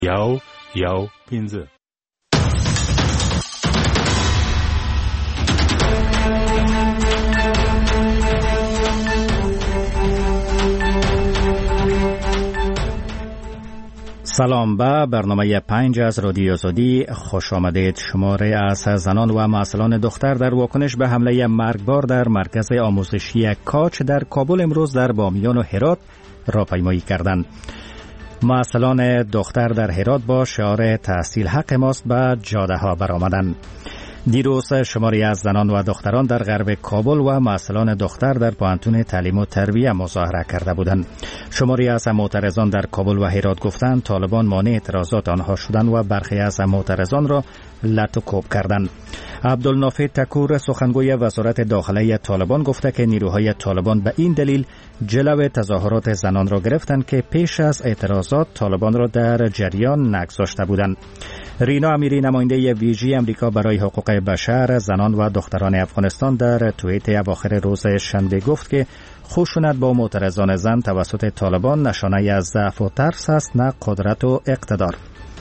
یو پینزه. سلام به برنامه 5 از رادیو آزادی خوش آمدید. شماره از زنان و مسئولان دختر در واکنش به حمله مرگبار در مرکز آموزشی کاچ در کابل امروز در بامیان و هرات راهپیمایی کردند. مسئولان دختر در هرات با شعار تحصیل حق ماست به جاده ها برآمدند. دیروز شماری از زنان و دختران در غرب کابل و مسئولان دختر در پوهنتون تعلیم و تربیت مظاهره کرده بودند. شماری از معترضان در کابل و هرات گفتند طالبان مانع اعتراضات آنها شدند و برخی از معترضان را لط و کوب کردند. عبدالنافع تکور سخنگوی وزارت داخله طالبان گفته که نیروهای طالبان به این دلیل جلو تظاهرات زنان را گرفتند که پیش از اعتراضات طالبان را در جریان نگذاشته بودند. رینا امیری نماینده ویژه امریکا برای حقوق بشر زنان و دختران افغانستان در توییت اواخر روز شنبه گفت که خشونت با معترضان زن توسط طالبان نشانه از ضعف و ترس است، نه قدرت و اقتدار.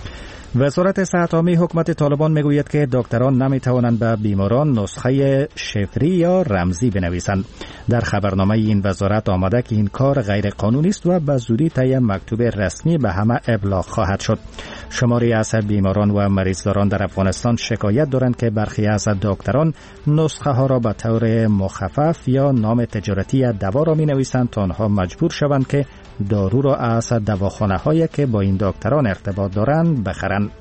وزارت صحت عامه حکومت طالبان میگوید که دکتران نمیتوانند به بیماران نسخه شفری یا رمزی بنویسند. در خبرنامه این وزارت آمده که این کار غیر قانونی است و به زودی طی مکتوب رسمی به همه ابلاغ خواهد شد. شماری از بیماران و مریضداران در افغانستان شکایت دارند که برخی از دکتران نسخه ها را به طور مخفف یا نام تجارتی دوا را می نویسند تا آنها مجبور شوند که دارو را از دواخانه هایی که با این دکتران ارتباط دارند بخرند.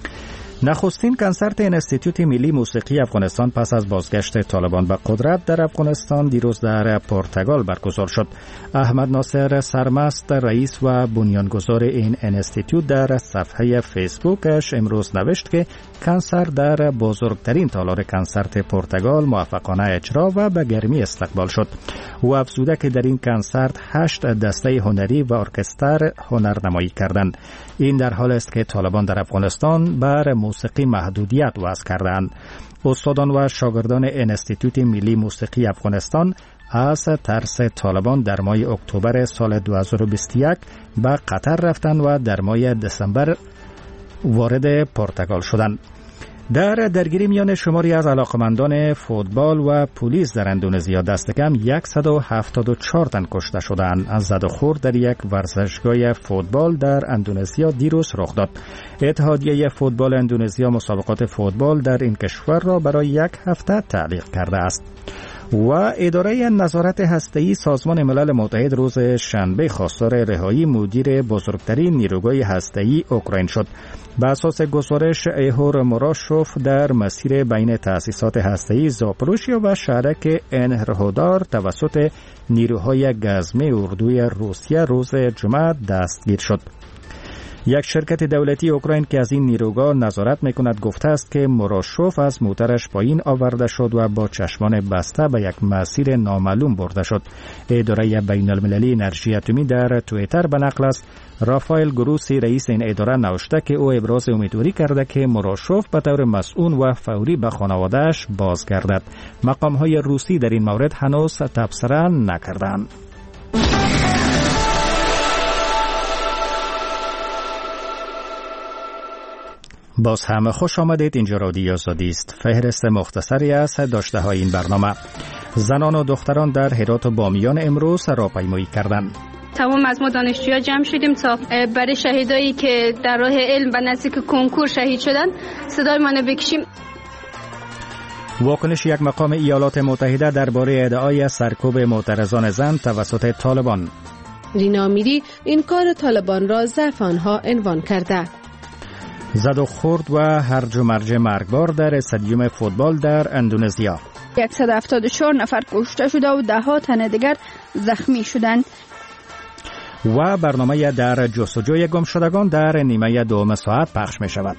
نخستین کنسرت انستیتوت ملی موسیقی افغانستان پس از بازگشت طالبان به قدرت در افغانستان دیروز در پرتغال برگزار شد. احمد ناصر سرمست رئیس و بنیانگذار این انستیتوت در صفحه فیسبوکش امروز نوشت که کنسرت در بزرگترین تالار کنسرت پرتغال موفقانه اجرا و به گرمی استقبال شد. او افزوده که در این کنسرت 8 دسته هنری و ارکستر هنرنمایی کردند. این در حال است که طالبان در افغانستان بر موسیقی محدودیت وضع کردند. استادان و شاگردان انستیتوت ملی موسیقی افغانستان از ترس طالبان در ماه اکتبر سال 2021 به قطر رفتند و در ماه دسامبر وارد پرتغال شدند. در درگیری میان شماری از علاقمندان فوتبال و پلیس در اندونزیا دست کم 174 تن کشته شدند. از زد و خورد در یک ورزشگاه فوتبال در اندونزیا دیروز رخ داد. اتحادیه فوتبال اندونزیا مسابقات فوتبال در این کشور را برای 1 هفته تعلیق کرده است. و اداره نظارت هسته‌ای سازمان ملل متحد روز شنبه خواستار رهایی مدیر بزرگترین نیروگاه هسته‌ای اوکراین شد. به اساس گزارش ایهور موراشوف در مسیر بین تأسیسات هسته‌ای زاپروژیا و شهرک انهرهودار توسط نیروهای گزمه اردوی روسیه روز جمعه دستگیر شد. یک شرکت دولتی اوکراین که از این نیروگاه نظارت میکند گفته است که موراشوف از موترش پایین آورده شد و با چشمان بسته به یک مسیر نامعلوم برده شد. اداره بین المللی انرژی اتمی در توییتر به نقل از رافائل گروسی رئیس این اداره نوشته که او ابراز امیدواری کرده که موراشوف به طور مسئول و فوری به خانواده‌اش بازگردد. مقام‌های روسی در این مورد هنوز تبصره نکردند. باز هم خوش آمدید. اینجا رادیو آزادی است. فهرست مختصری از داشته های این برنامه. زنان و دختران در هرات و بامیان امروز راهپیمایی کردند. تمام از ما دانشجوها جمع شدیم تا برای شهیدایی که در راه علم و نزدیک کنکور شهید شدن صدای ما بکشیم. واکنش یک مقام ایالات متحده درباره ادعای سرکوب معترضان زن توسط طالبان. رینا امیری این کار طالبان را ضعف آنها عنوان کرده. زد و خورد و هرج و مرج مرگبار در استادیوم فوتبال در اندونزیا. 174 نفر کشته شده و 10 تن دیگر زخمی شدند. و برنامه در جستجوی گمشدگان در نیمه دوم ساعت پخش می شود.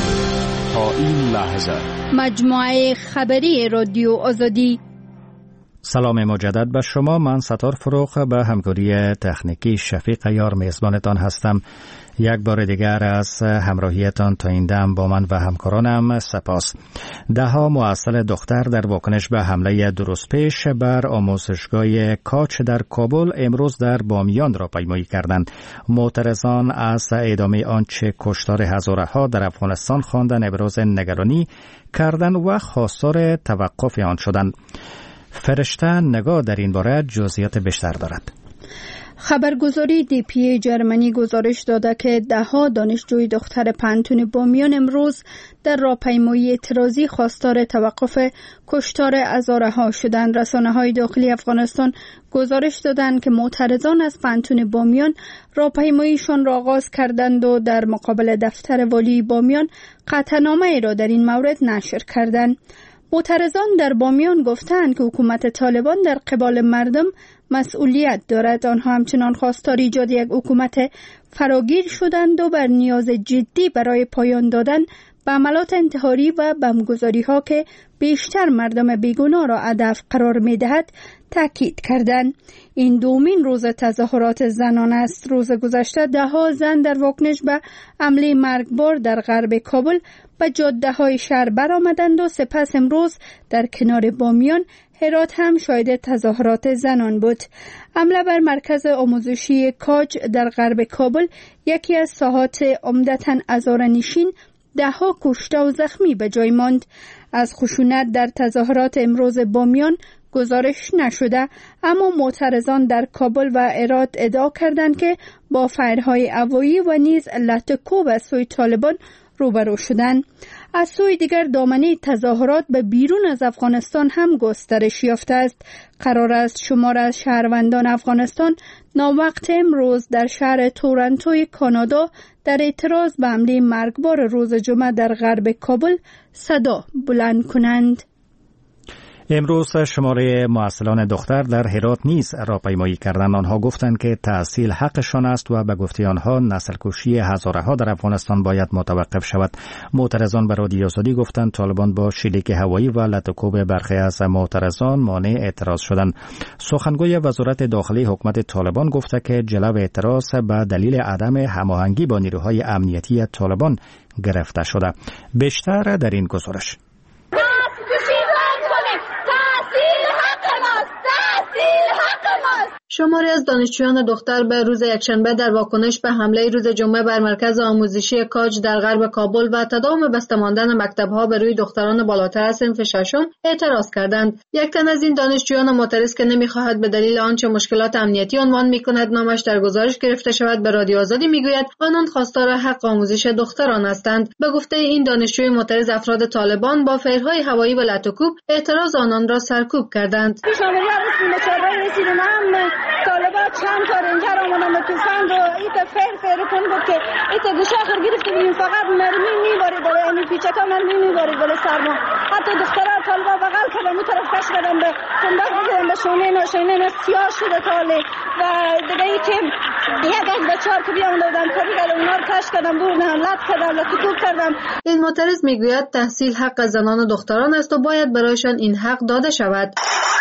تا این لحظه مجموعه خبری رادیو آزادی. سلام مجدد به شما. من ستار فروخ به همکاری تکنیکی شفیق یار میزبانتان هستم. یک بار دیگر از همراهیتان تا این دم با من و همکارانم سپاس. دهها معسل دختر در واکنش به حمله درست پیش بر آموزشگاه کاچ در کابل امروز در بامیان را پیمایی کردند. معترضان از ادامه آنچه کشتار هزاره ها در افغانستان خواندند ابراز نگرانی کردند و خواستار توقف آن شدند. فرشته نگاه در این باره جزئیات بیشتر دارد. خبرگزاری DPA جرمنی گزارش داده که دهها دانشجوی دختر پانتون بامیان امروز در راهپیمایی اعتراضی خواستار توقف کشتار هزاره ها شدند. رسانه‌های داخلی افغانستان گزارش دادند که معترضان از پانتون بامیان راهپیماییشان را آغاز کردند و در مقابل دفتر والی بامیان قطعنامه را در این مورد نشر کردند. معترضان در بامیان گفتند که حکومت طالبان در قبال مردم مسئولیت دارد. آنها همچنان خواستار ایجاد یک حکومت فراگیر شدند و بر نیاز جدی برای پایان دادن به عملات انتحاری و بمبگذاری ها که بیشتر مردم بیگناه را هدف قرار می دهد تاکید کردند. این دومین روز تظاهرات زنان است. روز گذشته دهها زن در واکنش به حمله مرگبار در غرب کابل به جاده های شهر برآمدند و سپس امروز در کنار بامیان هرات هم شاهد تظاهرات زنان بود. حمله بر مرکز آموزشی کاج در غرب کابل یکی از ساحات عمدتاً هزاره‌نشین دهها کشته و زخمی به جای ماند. از خشونت در تظاهرات امروز بامیان گزارش نشده، اما معترضان در کابل و هرات ادعا کردند که با فایرهای هوایی و نیز لطکوب از سوی طالبان روبرو شدند. از سوی دیگر دامنه تظاهرات به بیرون از افغانستان هم گسترش یافته است. قرار است شمار از شهروندان افغانستان ناوقت امروز در شهر تورنتوی کانادا در اعتراض به حمله مرگبار روز جمعه در غرب کابل صدا بلند کنند. امروز شماره معسلان دختر در هرات نیز راهپیمایی کردند. آنها گفتند که تحصیل حقشان است و به گفته آنها نسل کشی هزاره ها در افغانستان باید متوقف شود. معترضان به رادیو آزادی گفتند طالبان با شلیک هوایی و لطکوب برخی از معترضان مانع اعتراض شدند. سخنگوی وزارت داخلی حکومت طالبان گفته که جلو اعتراض به دلیل عدم هماهنگی با نیروهای امنیتی طالبان گرفته شده. بیشتر در این گزارش. شماری از دانشجویان دختر به روز یکشنبه در واکنش به حمله روز جمعه بر مرکز آموزشی کاج در غرب کابل و تداوم بسته ماندن مکتب‌ها به روی دختران بالاتر از صنف ششم اعتراض کردند. یک تن از این دانشجویان معترض که نمی‌خواهد به دلیل آنچه مشکلات امنیتی عنوان می‌کند نامش در گزارش گرفته شود به رادیو آزادی می‌گوید آنان خواستار حق آموزش دختران هستند. به گفته این دانشجوی معترض افراد طالبان با فیرهای هوایی و لطکوب اعتراض آنان را سرکوب کردند. طالبا چند تا رنجر آمدن و توفنگ و ایتا فیر کن بود که ایتا گوشه آخر گرفته بودیم فقط مرمی میبارید و یعنی پیچکا مرمی میبارید ولی سرما حتی دخترها طالبا بغل کردن اون طرف کش کردن به تنباک بگیرن به شونه سیاه شده تاله و دیگه ای که یک از بچه‌ها که بیامده بودن کاری کردن اونا رو کش کردن بردن لط کردن لطکوب کردن. این معترض میگوید تحصیل حق زنان و دختران است و باید برایشان این حق داده شود.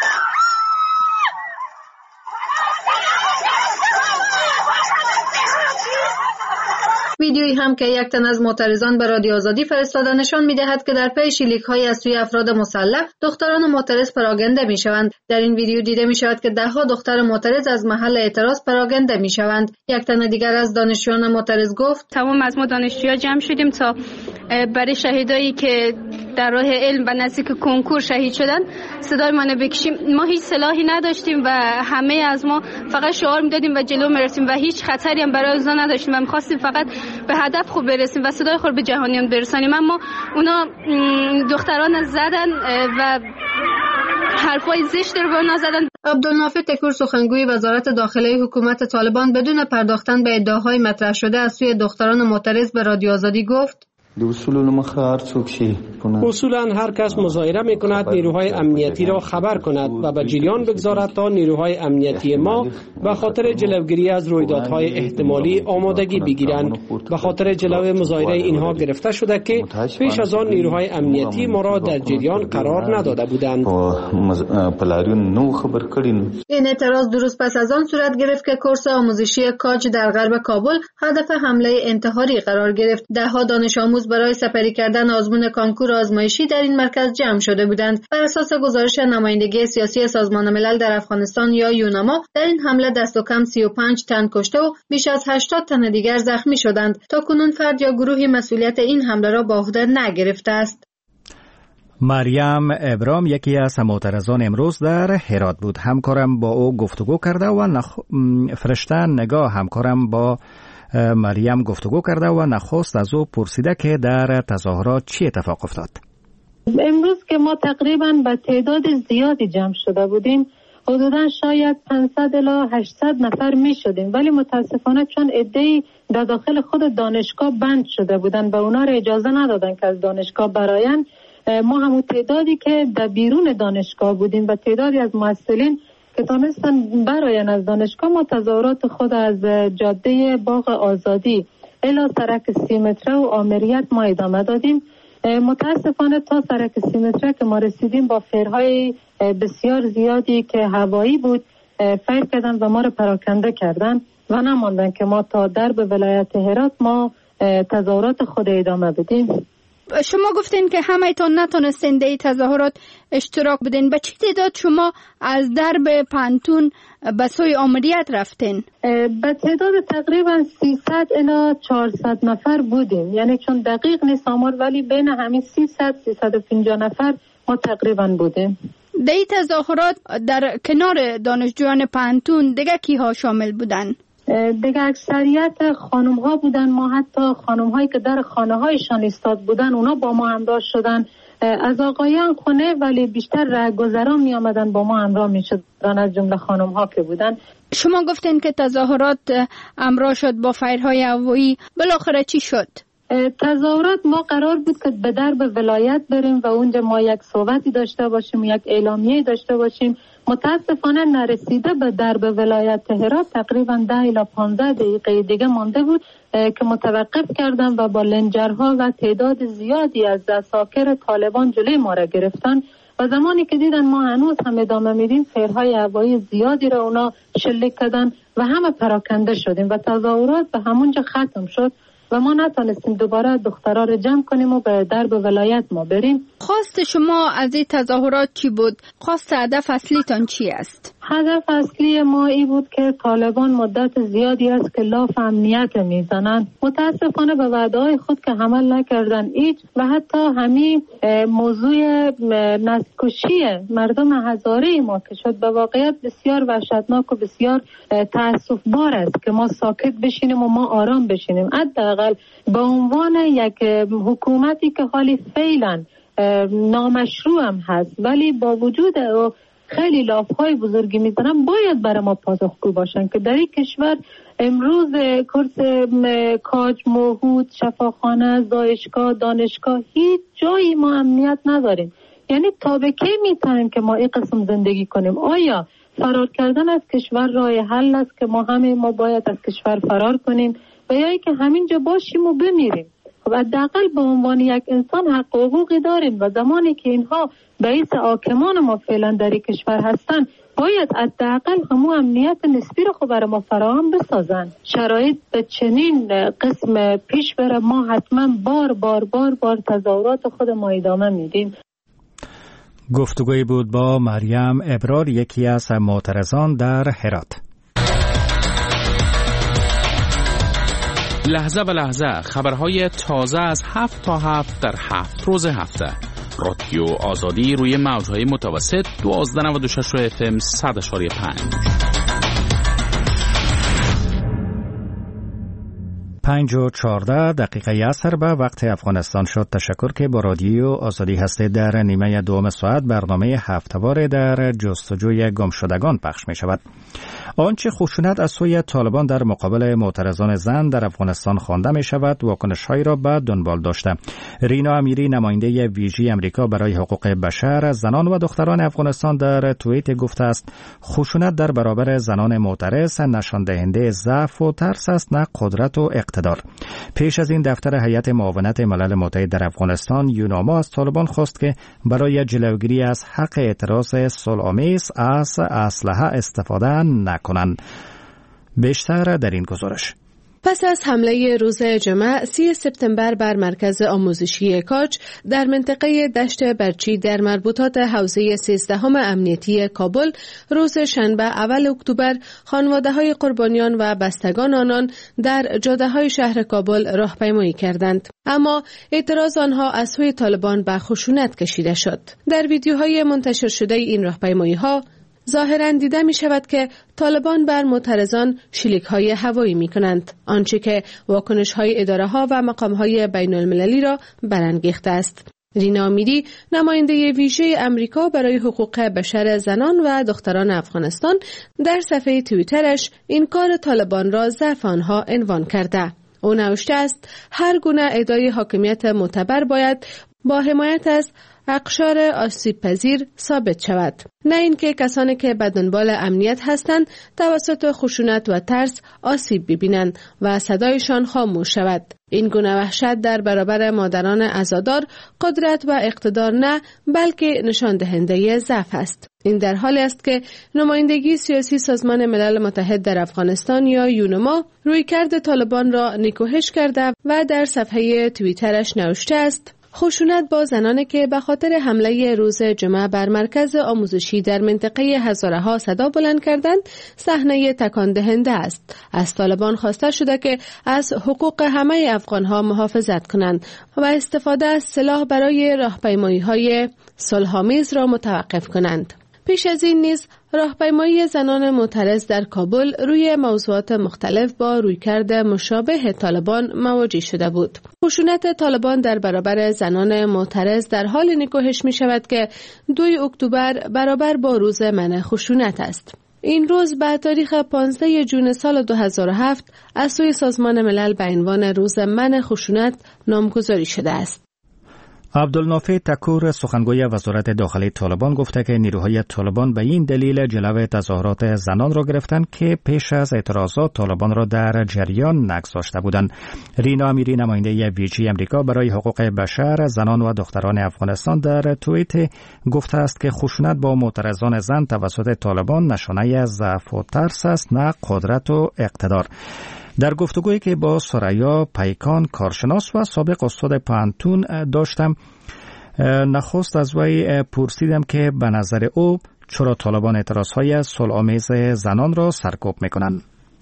ویدیویی هم که یک تن از معترضان به رادیو آزادی فرستاده نشان می‌دهد که در پی شلیک‌های از سوی افراد مسلح دختران معترض پراگنده می‌شوند. در این ویدیو دیده می‌شود که ده‌ها دختر معترض از محل اعتراض پراگنده می‌شوند. یک تن دیگر از دانشجویان معترض گفت: تمام از ما دانشجوها جمع شدیم تا برای شهیدایی که در راه علم و نزدیک کنکور شهید شدن صدای ما بکشیم. ما هیچ سلاحی نداشتیم و همه از ما فقط شعار میدادیم و جلو میرفتیم و هیچ خطری هم برای اونا نداشتیم و می‌خواستیم فقط به هدف خوب برسیم و صدای خود به جهانیان برسانیم. اما اونا دختران زدن و حرفای زشت رو به اونا زدن. عبدالنافع تکور سخنگوی وزارت داخلی حکومت طالبان بدون پرداختن به ادعاهای مطرح شده از سوی دختران معترض به رادیو آزادی گفت: اصولا هر کس مظاهره می کند نیروهای امنیتی را خبر کند و به جریان بگذارد تا نیروهای امنیتی ما به خاطر جلوگیری از رویدادهای احتمالی آمادگی بگیرند. به خاطر جلو مظاهره اینها گرفته شده که پیش از آن نیروهای امنیتی ما را در جریان قرار نداده بودند. این اعتراض درست پس از آن صورت گرفت که کورس آموزشی کاج در غرب کابل هدف حمله انتحاری قرار گرفت. ده‌ها دانش آموز برای سپری کردن آزمون کانکور آزمایشی در این مرکز جمع شده بودند. بر اساس گزارش نمایندگی سیاسی سازمان ملل در افغانستان یا یوناما، در این حمله دست و کم 35 تن کشته و بیش از 80 تن دیگر زخمی شدند. تاکنون فرد یا گروهی مسئولیت این حمله را به عهده نگرفته است. مریم ابرام یکی از معترضان امروز در هرات بود. همکارم با او گفتگو کرده و فرشته نگاه همکارم با مریم گفتگو کرده و نخست از او پرسیده که در تظاهرات چی اتفاق افتاد. امروز که ما تقریبا به تعداد زیادی جمع شده بودیم، حدودا شاید 500 الی 800 نفر می شدیم، ولی متاسفانه چون عده‌ای در داخل خود دانشگاه بند شده بودن و اونا را اجازه ندادن که از دانشگاه برآیند، ما همون تعدادی که در بیرون دانشگاه بودیم و تعدادی از مسئولین که تونستن برآیند از دانشگاه، ما تظاهرات خود از جاده باغ آزادی الی سرک 30 متره و آمریت ما ادامه دادیم. متاسفانه تا سرک 30 متره که ما رسیدیم با فیرهای بسیار زیادی که هوایی بود فیر کردن و ما رو پراکنده کردن و نماندن که ما تا درب ولایت هرات ما تظاهرات خود ادامه بدیم. شما گفتین که همه‌تون نتونستین در تظاهرات اشتراک بدین. به چه تعداد شما از درب پانتون به سوی آمریت رفتین؟ به تعداد تقریبا 300 الی 400 نفر بودیم، یعنی چون دقیق نیست آمار، ولی بین همین 300 350 نفر ما تقریبا بودیم. در این تظاهرات در کنار دانشجویان پانتون دیگه کیها شامل بودن؟ دیگه اکثریت خانم ها بودن. ما حتی خانم هایی که در خانه هایشان ایستاد بودن اونا با ما همراه شدن. از آقایان خونه ولی بیشتر رهگذران می آمدن با ما همراه می شدن، از جمله خانم ها که بودن. شما گفتین که تظاهرات همراه شد با فیرهای هوایی، بالاخره چی شد؟ تظاهرات ما قرار بود که به درب ولایت بریم و اونجا ما یک صحبتی داشته باشیم، یک اعلامیه داشته باشیم. متاسفانه نرسیده به درب ولایت هرات تقریبا 10 الی 15 دقیقه دیگه مانده بود که متوقف کردن و با لنجرها و تعداد زیادی از عساکر طالبان جلوی ما را گرفتن و زمانی که دیدن ما هنوز هم ادامه میدیم فیرهای هوایی زیادی را اونا شلیک کردن و همه پراکنده شدیم و تظاهرات به همونجا ختم شد و ما نتونستیم دوباره دخترها رو جمع کنیم و به درب ولایت ما بریم. خواست شما از این تظاهرات چی بود؟ خواست هدف اصلیتان چی است؟ هدف اصلی ما ای بود که طالبان مدت زیادی است که لاف امنیت میزنن. متاسفانه به وعده‌های خود که عمل نکردن ایچ و حتی همین موضوع نسل‌کشی مردم هزاره ما که شد به واقعیت بسیار وحشتناک و بسیار تأسف‌بار است که ما ساکت بشینیم و ما آرام بشینیم. حداقل به عنوان یک حکومتی که حالی فعلا نامشروع هم هست ولی با وجود خیلی لافهای بزرگی میزنن، باید برای ما پاسخگو باشن که در این کشور امروز کورس کاج، موهود، شفاخانه، زایشگاه، دانشگاه هیچ جایی ما امنیت نداریم. یعنی تا به کی میتونیم که ما این قسم زندگی کنیم؟ آیا فرار کردن از کشور راه حل است که ما باید از کشور فرار کنیم و یا اینکه همینجا باشیم و بمیریم؟ خب حداقل به عنوان یک انسان حق و حقوقی داریم و زمانی که اینها رئیس حاکمان ما فعلا در این کشور هستن باید حداقل همون امنیت نسبی رو خب برای ما فراهم بسازن. شرایط به چنین قسم پیش بره ما حتما بار تظاهرات خود ما ادامه میدیم. گفتگوی بود با مریم ابرار، یکی از معترضان در هرات. لحظه به لحظه خبرهای تازه از 7 تا 7 در 7 روز هفته. رادیو آزادی روی موجهای متوسط 1296 FM 100.5. 5:14 عصر به وقت افغانستان شد. تشکر که با رادیو آزادی هستید. در نیمه دوم ساعت برنامه هفته‌وار در جستجوی گمشدگان پخش می شود. آنچه خشونت از سوی طالبان در مقابل معترضان زن در افغانستان خوانده می شود واکنش‌هایی را به دنبال داشته. رینا امیری نماینده ویژه امریکا برای حقوق بشر، زنان و دختران افغانستان در توییت گفته است خشونت در برابر زنان معترض نشان دهنده ضعف و ترس است، نه قدرت و اقتدار. پیش از این دفتر هیئت معاونت ملل متحد در افغانستان یوناما از طالبان خواست که برای جلوگیری از حق اعتراض صلح‌آمیز از اسلحه استفاده نکنند. بیشتر در این گزارش. پس از حمله روز جمعه 30 سپتامبر بر مرکز آموزشی کاج در منطقه دشت برچی در مربوطات حوزه 13 امنیتی کابل، روز شنبه اول اکتبر خانواده‌های قربانیان و بستگان آنان در جاده‌های شهر کابل راهپیمایی کردند. اما اعتراض آنها از سوی طالبان به خشونت کشیده شد. در ویدیوهای منتشر شده این راهپیمایی‌ها ظاهراً دیده می شود که طالبان بر معترضان شلیک‌های هوایی می کنند، آنچه که واکنش‌های اداره‌ها و مقام‌های بین‌المللی را برانگیخته است. رینا امیری نماینده ویژه امریکا برای حقوق بشر، زنان و دختران افغانستان در صفحه توییترش این کار طالبان را ضعف آنها عنوان کرده. او نوشته است هر گونه ادعای حاکمیت معتبر باید با حمایت از اقشار آسیب پذیر ثابت شود، نه اینکه کسانی که به دنبال امنیت هستند توسط خشونت و ترس آسیب ببینند و صدایشان خاموش شود. این گونه وحشت در برابر مادران عزادار قدرت و اقتدار نه، بلکه نشان دهنده ضعف است. این در حالی است که نمایندگی سیاسی سازمان ملل متحد در افغانستان یا یونما رویکرد طالبان را نیکوهش کرده و در صفحه توییترش نوشته است خشونت با زنانی که به خاطر حمله روز جمعه بر مرکز آموزشی در منطقه هزاره ها صدا بلند کردند صحنه تکان دهنده است. از طالبان خواسته شده که از حقوق همه افغان ها محافظت کنند و استفاده از سلاح برای راهپیمایی های صلح‌آمیز را متوقف کنند. پیش از این نیز راهپیمایی زنان معترض در کابل روی موضوعات مختلف با رویکرد مشابه طالبان مواجه شده بود. خشونت طالبان در برابر زنان معترض در حال نیکوهش می شود که 2 اکتبر برابر با روز منع خشونت است. این روز به تاریخ 15 جون سال 2007 از سوی سازمان ملل به عنوان روز منع خشونت نامگذاری شده است. عبدالنافع تکور سخنگوی وزارت داخلی طالبان گفته که نیروهای طالبان به این دلیل جلو تظاهرات زنان را گرفتند که پیش از اعتراضات طالبان را در جریان نگذاشته بودند. رینا امیری نماینده ویژه امریکا برای حقوق بشر، زنان و دختران افغانستان در توییت گفته است که خشونت با معترضان زن توسط طالبان نشانه ضعف و ترس است، نه قدرت و اقتدار. در گفتگویی که با سریا پیکان کارشناس و سابق استاد پانتون داشتم، نخست از وی پرسیدم که به نظر او چرا طالبان اعتراضهای صلح‌آمیز زنان را سرکوب میکنند.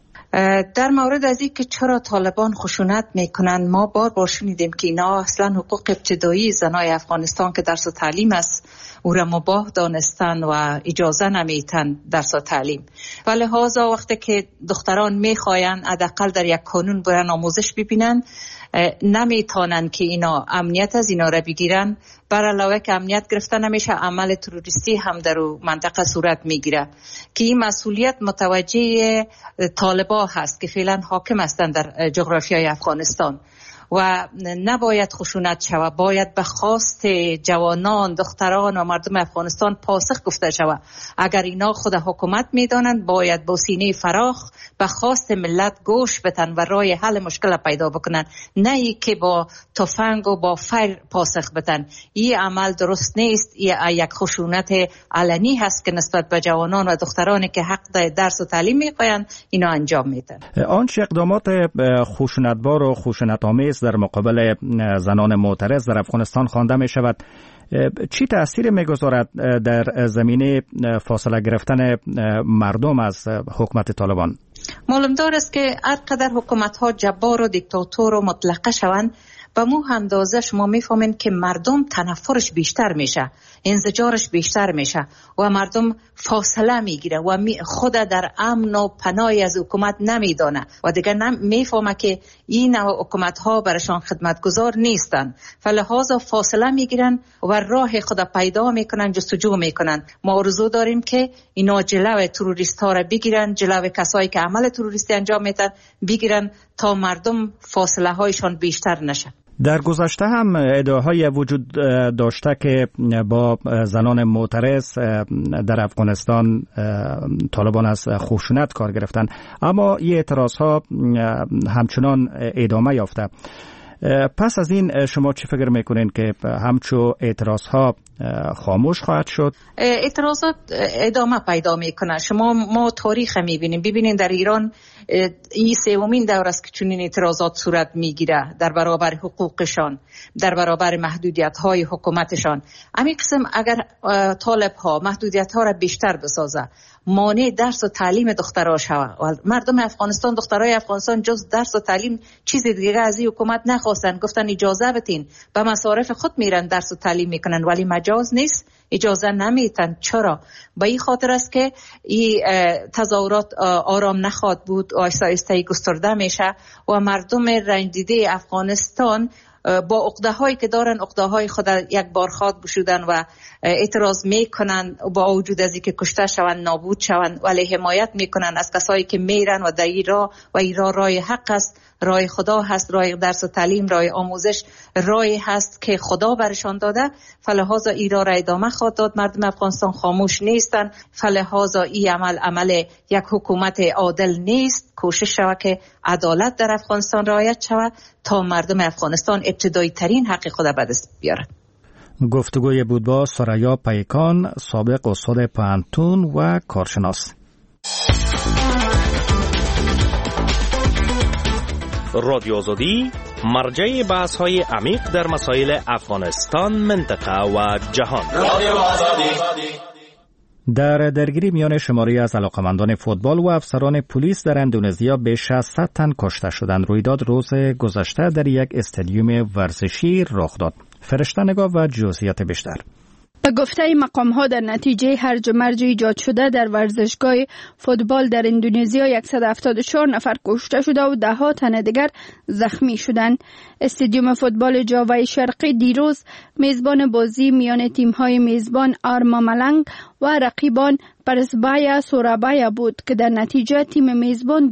در مورد از این که چرا طالبان خشونت میکنند، ما بار شنیدیم که اینا اصلا حقوق ابتدایی زنای افغانستان که درس و تعلیم است او را مباح دانستن و اجازه نمیتن درس و تعلیم. و لحاظا وقتی که دختران میخواین حداقل در یک کانون برن آموزش ببینن، نمیتونن که اینا امنیت از اینا را بگیرن. بر علاوه که امنیت گرفته نمیشه، عمل تروریستی هم در منطقه صورت میگیره که این مسئولیت متوجه طالبان هست که فعلا حاکم هستند در جغرافیای افغانستان و نباید خشونت شود. باید به خواست جوانان، دختران و مردم افغانستان پاسخ گفته شود. اگر اینا خود حکومت میدانند باید با سینه فراخ به خواست ملت گوش بدن و راه حل مشکل پیدا بکنن، نه ای که با تفنگ و با فیر پاسخ بدن. این عمل درست نیست. یک خشونت علنی هست که نسبت به جوانان و دخترانی که حق درس و تعلیم میخواین اینا انجام میدن. آنچه اقدامات خشونتبار و خشونت‌آمیز در مقابل زنان معترض در افغانستان خوانده می شود، چی تأثیر میگذارد در زمینه فاصله گرفتن مردم از حکومت طالبان؟ معلوم دار است که هر قدر حکومت ها جبار و دیکتاتور و مطلقه شوند، به مو اندازه شما میفهمین که مردم تنفرش بیشتر میشه، انزجارش بیشتر میشه و مردم فاصله میگیره و خود در امن و پناهی از حکومت نمیدانه و دیگه میفهمه که این حکومت ها برشان خدمتگزار نیستن، فلهذا فاصله میگیرن و راه خود پیدا میکنن، جستجو میکنن. ما آرزو داریم که اینا جلوی تروریست ها را بگیرن، جلوی کسایی که عمل تروریستی انجام میدن بگیرن تا مردم فاصله هایشان بیشتر نشه. در گذشته هم ادعاهای وجود داشته که با زنان معترض در افغانستان طالبان از خشونت کار گرفتن، اما این اعتراض ها همچنان ادامه یافته. پس از این شما چی فکر میکنین که همچو اعتراض ها خاموش خواهد شد؟ اعتراضات ادامه پیدا میکنه. ما تاریخ میبینیم، ببینین در ایران این سومین دور است که چنین اعتراضات صورت میگیره در برابر حقوقشان، در برابر محدودیت های حکومتشان. همین قسم اگر طالب ها محدودیت ها را بیشتر بسازه، مانع درس و تعلیم دخترها شود و مردم افغانستان، دخترای افغانستان جز درس و تعلیم چیز دیگه از این حکومت نخواستن، گفتن اجازه بدین به مصارف خود میرن درس و تعلیم میکنن، ولی مجاز نیست، اجازه نمیتن. چرا؟ به این خاطر است که این تظاهرات آرام نخواهد بود، آهسته آهسته گسترده میشه و مردم رنج دیده افغانستان با عقده هایی که دارن، عقده های خود یک بار خواد بشودن و اعتراض میکنن، با وجود از اینکه کشته شوند، نابود شوند، ولی حمایت میکنن از کسایی که میرن و در این راه و این راه حق است، راه خدا هست، راه درس و تعلیم، راه آموزش، راهی هست که خدا برشان داده. فلهذا این راه را ادامه خواهد داد. مردم افغانستان خاموش نیستن، فلهذا این عمل یک حکومت عادل نیست. کوشش شود که عدالت در افغانستان رعایت شود تا مردم افغانستان ابتدایی ترین حق خود به دست بیارد. گفتگوی بود با سریا پیکان، سابق استاد پوهنتون و کارشناس. رادیو آزادی مرجع بحث‌های عمیق در مسائل افغانستان، منطقه و جهان. رادیو آزادی. در درگیری میان شماری از علاقمندان فوتبال و افسران پلیس در اندونزیا بیش از 100 تن کشته شدند. رویداد روز گذشته در یک استادیوم ورزشی رخ داد. فرشته نگاه و جزئیات بیشتر. به گفته مقام‌ها در نتیجه هرج و مرج ایجاد شده در ورزشگاه فوتبال در اندونزیا 174 نفر کشته شده و 10 تن دیگر زخمی شدند. استادیوم فوتبال جاوای شرقی دیروز میزبان بازی میان تیم‌های میزبان آرما ملنگ و رقیبان پرسبایا سورابایا بود که در نتیجه تیم میزبان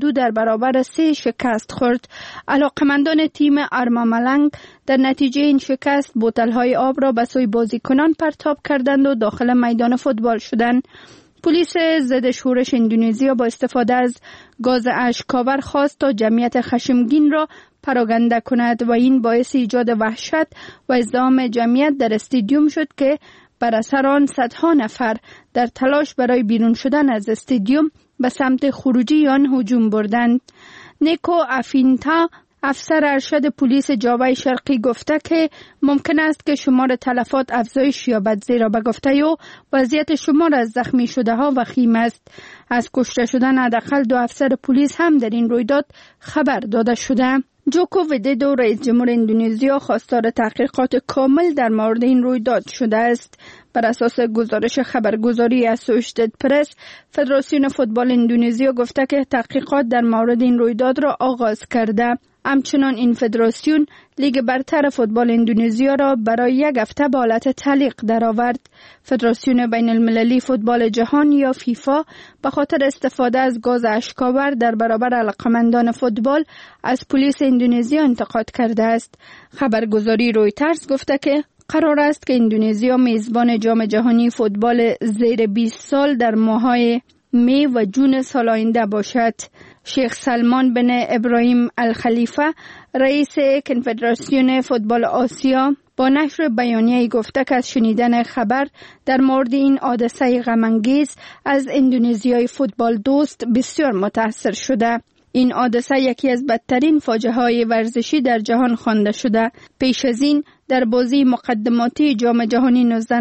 2-3 شکست خورد. علاقمندان تیم آرما ملنگ در نتیجه این شکست بوتل‌های آب را به سوی بازیکنان پرتاب کردند و داخل میدان فوتبال شدند. پلیس ضد شورش اندونزیا با استفاده از گاز اشک‌آور خواست تا جمعیت خشمگین را پراگنده کند و این باعث ایجاد وحشت و ازدحام جمعیت در استادیوم شد که بر اثر آن صدها نفر در تلاش برای بیرون شدن از استادیوم به سمت خروجی آن هجوم بردند. نیکو افینتا، افسر ارشد پلیس جاوای شرقی گفته که ممکن است که شمار تلفات افزایش یابد، زیرا به گفته او وضعیت شمار از زخمی شده ها وخیم است. از کشته شدن حداقل 2 افسر پلیس هم در این رویداد خبر داده شده. جوکو ویدودو رئیس جمهور اندونزیا خواستار تحقیقات کامل در مورد این رویداد شده است. بر اساس گزارش خبرگزاری اسوشیتد پرس، فدراسیون فوتبال اندونزیا گفته که تحقیقات در مورد این رویداد را آغاز کرده. همچنان این فدراسیون لیگ برتر فوتبال اندونزیا را برای 1 هفته به حالت تعلیق درآورد. فدراسیون بین المللی فوتبال جهان یا فیفا به خاطر استفاده از گاز اشک‌آور در برابر علاقمندان فوتبال از پلیس اندونزیا انتقاد کرده است. خبرگزاری رویترز گفته که قرار است که اندونزیا میزبان جام جهانی فوتبال زیر 20 سال در ماه‌های می و جون سال آینده باشد. شیخ سلمان بن ابراهیم الخلیفه، رئیس کنفدراسیون فوتبال آسیا، با نشر بیانیه‌ای گفته که از شنیدن خبر در مورد این حادثه غم‌انگیز از اندونزیای فوتبال دوست بسیار متاثر شده. این حادثه یکی از بدترین فاجعه‌های ورزشی در جهان خوانده شده. پیش از این در بازی مقدماتی جام جهانی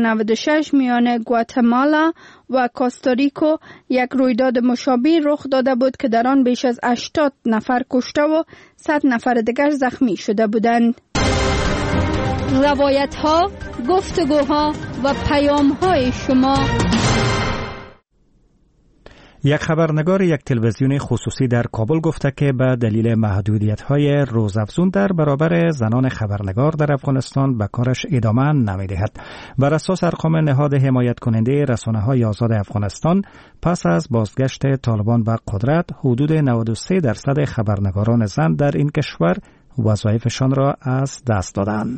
1996 میان گواتمالا و کوستاریکا یک رویداد مشابه رخ داده بود که در آن بیش از 80 نفر کشته و 100 نفر دیگر زخمی شده بودند. روایت ها، گفتگوها و پیام های شما. یک خبرنگار یک تلویزیون خصوصی در کابل گفته که به دلیل محدودیت‌های روزافزون در برابر زنان خبرنگار در افغانستان به کارش ادامه نمی‌دهد. بر اساس ارقام نهاد حمایت کننده رسانه‌های آزاد افغانستان، پس از بازگشت طالبان به قدرت، حدود 93% خبرنگاران زن در این کشور وظایفشان را از دست دادند.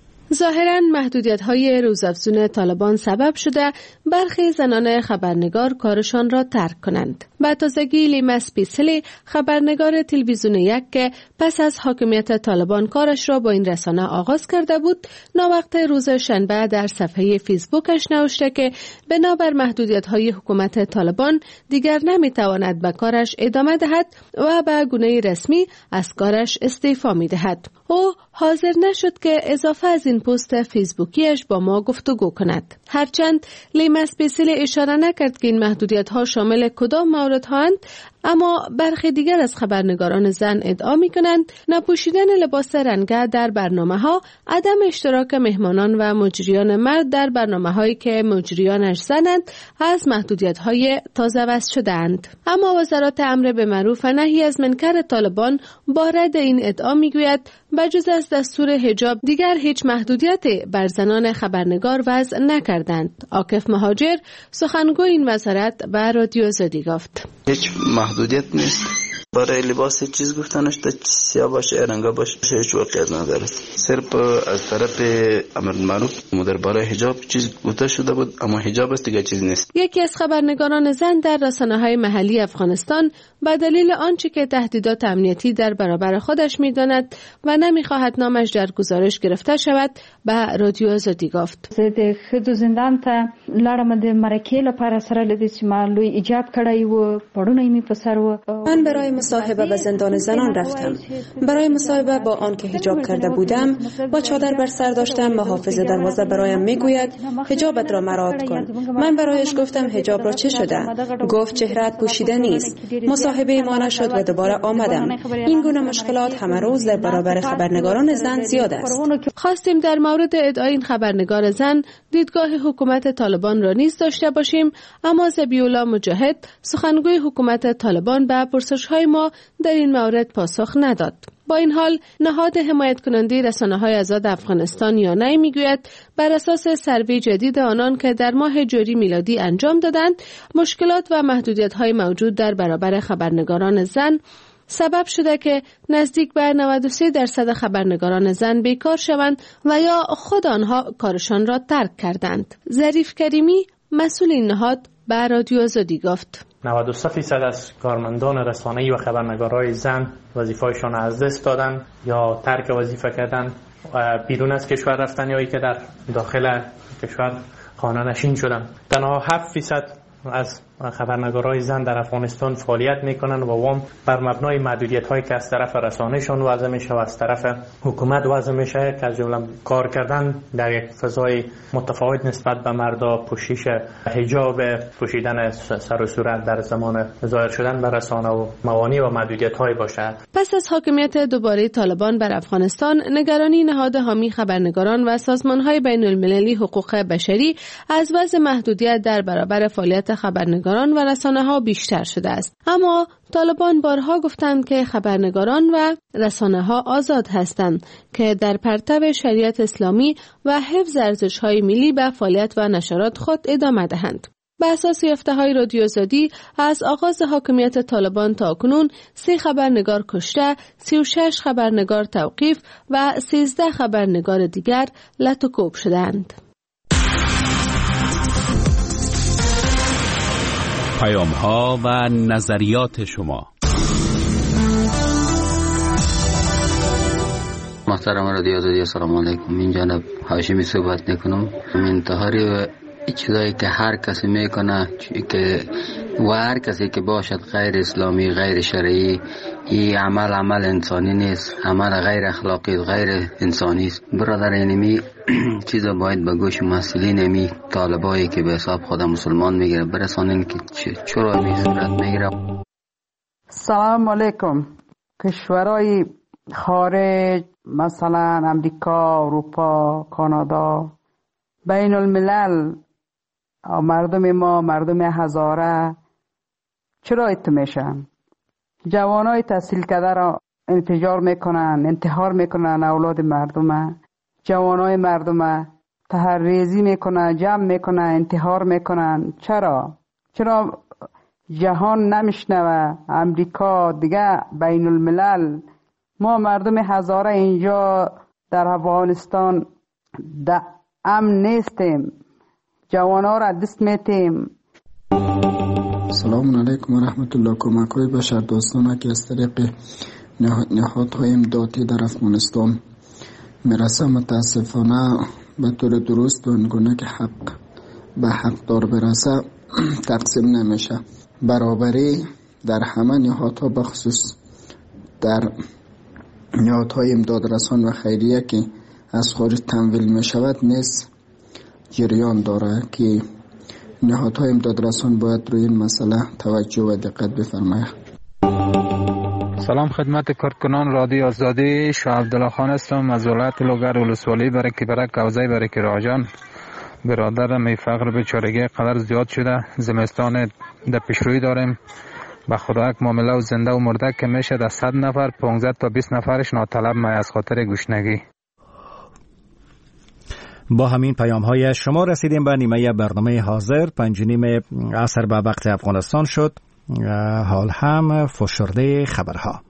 ظاهراً محدودیت‌های روزافزون طالبان سبب شده برخی زنان خبرنگار کارشان را ترک کنند. به تازگی لیما اسپیسلی، خبرنگار تلویزیون یک که پس از حاکمیت طالبان کارش را با این رسانه آغاز کرده بود، ناوقت روز شنبه در صفحه فیسبوکش نوشته که بنابر محدودیت‌های حکومت طالبان دیگر نمی‌تواند به کارش ادامه دهد و به گونه رسمی از کارش استعفا می‌دهد. او حاضر نشد که اضافه از این پست فیسبوکیش با ما گفتگو کند. هرچند لیما اسپیسلی اشاره نکرد که این محدودیت‌ها شامل کدام موردهاند، اما برخی دیگر از خبرنگاران زن ادعا می‌کنند نپوشیدن لباس رنگه در برنامه‌ها، عدم اشتراک مهمانان و مجریان مرد در برنامه‌هایی که مجریانش زنند از محدودیت‌های تازه وضع شده‌اند. اما وزارت امر بالمعروف و نهی از منکر طالبان با رد این ادعا می‌گوید بجز از دستور حجاب دیگر هیچ محدودیتی بر زنان خبرنگار وضع نکردند. عاکف مهاجر، سخنگوی این وزارت، به رادیو آزادی گفت: هیچ محدودیت نیست. برای لباس چیز گفتنش تا سیاه باشه، رنگا باشه، هیچ واقعیت نداره. صرف از طرف امر بالمعروف درباره حجاب چیز گفته شده بود، اما حجاب است دیگه چیز نیست. یکی از خبرنگاران زن در رسانه‌های محلی افغانستان به دلیل آنچه که تهدیدات امنیتی در برابر خودش می‌داند و نمی‌خواهد نامش در گزارش گرفته شود، به رادیو آزادی گفت: د خدو زندان ته لاړم د مرکې لپاره سره لدی چې ما لوی ایجاب کړی و، پړونی می په سر و. من برای مصاحبه به زندان زنان رفتم. برای مصاحبه با آن که حجاب کرده بودم، با چادر بر سر داشتم. محافظ دروازه برایم میگوید حجابت را مراعات کن. من برایش گفتم حجاب را چه شده؟ گفت چهره‌ات پوشیده نیست. مصاحبه ما نشد و دوباره آمدم. این گونه مشکلات همه روز در برابر خبرنگاران زن زیاد است. خواستیم در مورد ادعای این خبرنگار زن دیدگاه حکومت طالبان را نیز داشته باشیم، اما ذبیح‌الله مجاهد، سخنگوی حکومت طالبان، به پرسش‌های ما در این مورد پاسخ نداد. با این حال نهاد حمایت کننده رسانه‌های آزاد افغانستان یانای میگوید بر اساس سروی جدید آنان که در ماه جاری میلادی انجام دادند، مشکلات و محدودیت‌های موجود در برابر خبرنگاران زن سبب شده که نزدیک به 93% خبرنگاران زن بیکار شوند و یا خود آنها کارشان را ترک کردند. ظریف کریمی، مسئول این نهاد، به رادیو آزادی گفت: 93% از کارمندان رسانه‌ای و خبرنگارای زن وظیفه‌شان از دست دادن یا ترک وظیفه کردن و بیرون از کشور رفتن یا که در داخل کشور خانه نشین شدن. تنها 7% از خبرنگارای زن در افغانستان فعالیت میکنن و وام بر مبنای محدودیت‌هایی که از طرف رسانه‌شان وضع میشه و از طرف حکومت وضع میشه که از جمله کار کردن در یک فضای متفاوت نسبت به مردا، پوشش حجاب، پوشیدن سر و صورت در زمان ظاهر شدن بر رسانه و موانع و محدودیت‌هایی باشه. پس از حاکمیت دوباره طالبان بر افغانستان، نگرانی نهاد حامی خبرنگاران و سازمان‌های بین‌المللی حقوق بشری از وضع محدودیت در برابر فعالیت خبرنگاران و رسانه‌ها بیشتر شده است. اما طالبان بارها گفتند که خبرنگاران و رسانه‌ها آزاد هستند که در پرتو شریعت اسلامی و حفظ ارزش‌های ملی به فعالیت و نشرات خود ادامه دهند. به اساس یافته‌های رادیو آزادی، از آغاز حاکمیت طالبان تا کنون 30 خبرنگار کشته، 36 خبرنگار توقیف و 13 خبرنگار دیگر لط و کوب شدند. پیام‌ها و نظریات شما. محترم رادیو آزادی، سلام علیکم. این جانب هاشمی صحبت میکنم. انتحاری و چیزایی که هر کسی میکنه که و هر کسی که باشد غیر اسلامی، غیر شرعی، این عمل انسانی نیست، عمل غیر اخلاقی، غیر انسانی است. برادر، اینمی چیزا باید به گوش مسئولین امی طالبایی که به حساب خود مسلمان میگیره برسانین که چرا می صورت میگیره. سلام علیکم. کشورهای خارج مثلا امریکا، اروپا، کانادا، بین الملل مردم ما، مردم هزاره چرا ایتو میشن؟ جوانای تحصیل کرده را انفجار میکنن، انتحار میکنن اولاد مردم، جوانای مردم تحریزی میکنن، جمع میکنن، انتحار میکنن. چرا جهان نمیشنوه؟ امریکا دیگه، بین الملل. ما مردم هزاره اینجا در افغانستان امن نیستیم، جوانا را دست میتیم. سلام علیکم و رحمت الله. کمک‌های بشر دوستانه که از طریق نهادهای امدادی در افغانستان میرسه متاسفانه به طور درست و آنگونه که حق به حقدار برسه تقسیم نمیشه. برابری در همه نهادها بخصوص در نهادهای امداد رسان و خیریه که از خارج تمویل می شود نیست جریان داره که نهادهای امداد رسان باید روی این مسئله توجه و دقت بفرماید. سلام خدمت کارکنان رادیو آزادی. شاه عبدالله خان هستم از ولایت لوگر ولسوالی برک حوزه برک راجان. برادرم ای فقر بیچارگی قدر زیاد شده، زمستان در پیشروی داریم. به خدا یک معامله و زنده و مرده که میشه در 100 نفر 15 تا 20 نفرش ناطلب می از خاطر گشنگی. با همین پیام های شما رسیدیم به نیمه برنامه حاضر. 5:30 عصر به وقت افغانستان شد. حال هم فشرده خبرها.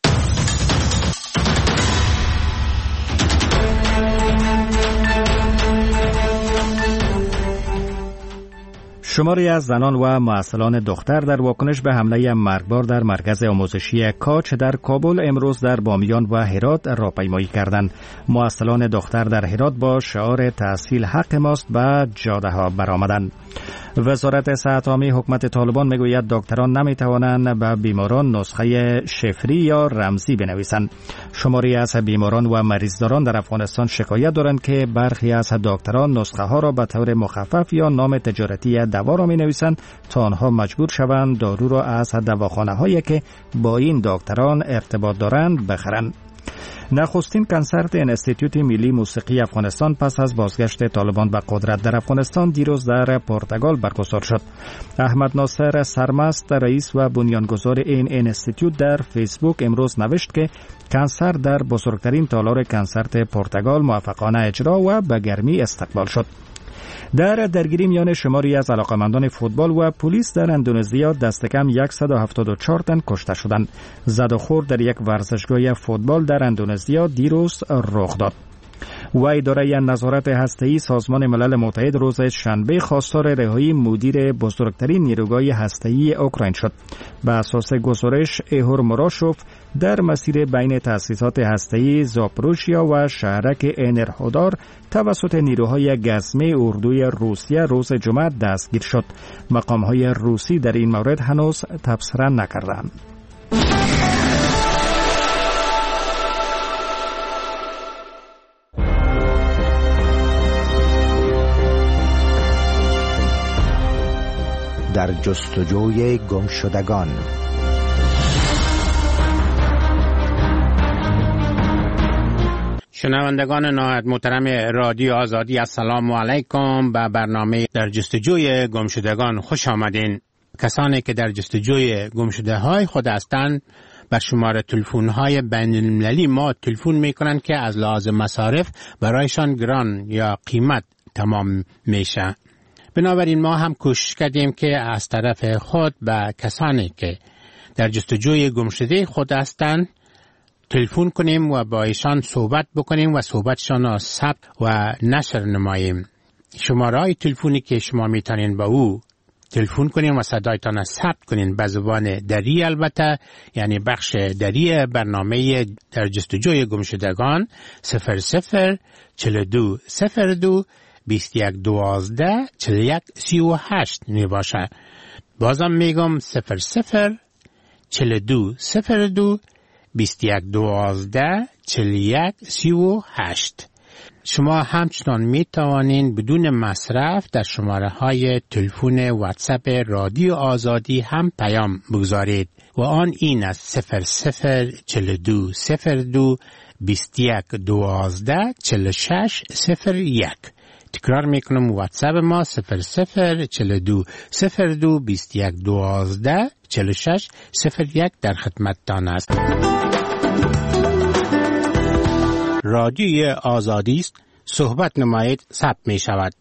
شماری از زنان و معسلان دختر در واکنش به حمله مرگبار در مرکز آموزشی کاج در کابل امروز در بامیان و هرات راهپیمایی کردند. معسلان دختر در هرات با شعار تحصیل حق ماست به جاده ها برآمدند. وزارت صحت عامه حکومت طالبان میگوید دکتران نمیتوانند به بیماران نسخه شفری یا رمزی بنویسند. شماری از بیماران و مریضداران در افغانستان شکایت دارند که برخی از دکتران نسخه ها را به طور مخفف یا نام تجارتی دوا را می نویسند تا آنها مجبور شوند دارو را از دواخانه هایی که با این دکتران ارتباط دارند بخرند. نخستین کنسرت انستیتوت ملی موسیقی افغانستان پس از بازگشت طالبان به قدرت در افغانستان دیروز در پرتغال برگزار شد. احمد ناصر سرمست رئیس و بنیانگذار این انستیتوت در فیسبوک امروز نوشت که کنسرت در بزرگترین تالار کنسرت پرتغال موفقانه اجرا و به گرمی استقبال شد. در درگیری میان شماری از علاقمندان فوتبال و پلیس در اندونزیا دست کم 174 تن کشته شدند. زد و خورد در یک ورزشگاه فوتبال در اندونزیا دیروز رخ داد. و اداره نظارت هسته‌ای سازمان ملل متحد روز شنبه خواستار رهایی مدیر بزرگترین نیروگاه هسته‌ای اوکراین شد. بر اساس گزارش ایهور مراشوف در مسیر بین تأسیسات هسته‌ای زاپروژیا و شهرک انرهودار توسط نیروهای گزمه اردوی روسیه روز جمعه دستگیر شد. مقام‌های روسی در این مورد هنوز تبصره نکردند. در جستجوی گمشدگان. شنوندگان نهایت محترم رادیو آزادی، السلام علیکم. به برنامه در جستجوی گمشدگان خوش آمدین. کسانی که در جستجوی گمشده‌های خود هستند بر شماره تلفن‌های بین‌المللی ما تلفن می‌کنند که از لحاظ مصارف برایشان گران یا قیمت تمام میشه. بنابراین ما هم کوشش کردیم که از طرف خود به کسانی که در جستجوی گمشده خود هستند تلفن کنیم و با ایشان صحبت بکنیم و صحبتشان را ثبت و نشر نماییم. شماره تلفنی که شما میتونین با او تلفن کنین و صدایتان را ثبت کنین به زبان دری، البته یعنی بخش دری برنامه در جستجوی گمشدگان 00 42 02 21 12 41 38 می باشه. بازم میگم 00 42 02 21 12 41 38. شما همچنان می توانین بدون مصرف در شماره های تلفن واتساپ رادیو آزادی هم پیام بگذارید. و آن این است: 0042 02 21 12 46 01. تکرار میکنم: واتساپ ما 0042 02 21 12 46 01 در خدمتتان است. رادیوی آزادی است. صحبت نمایید، ثبت می شود.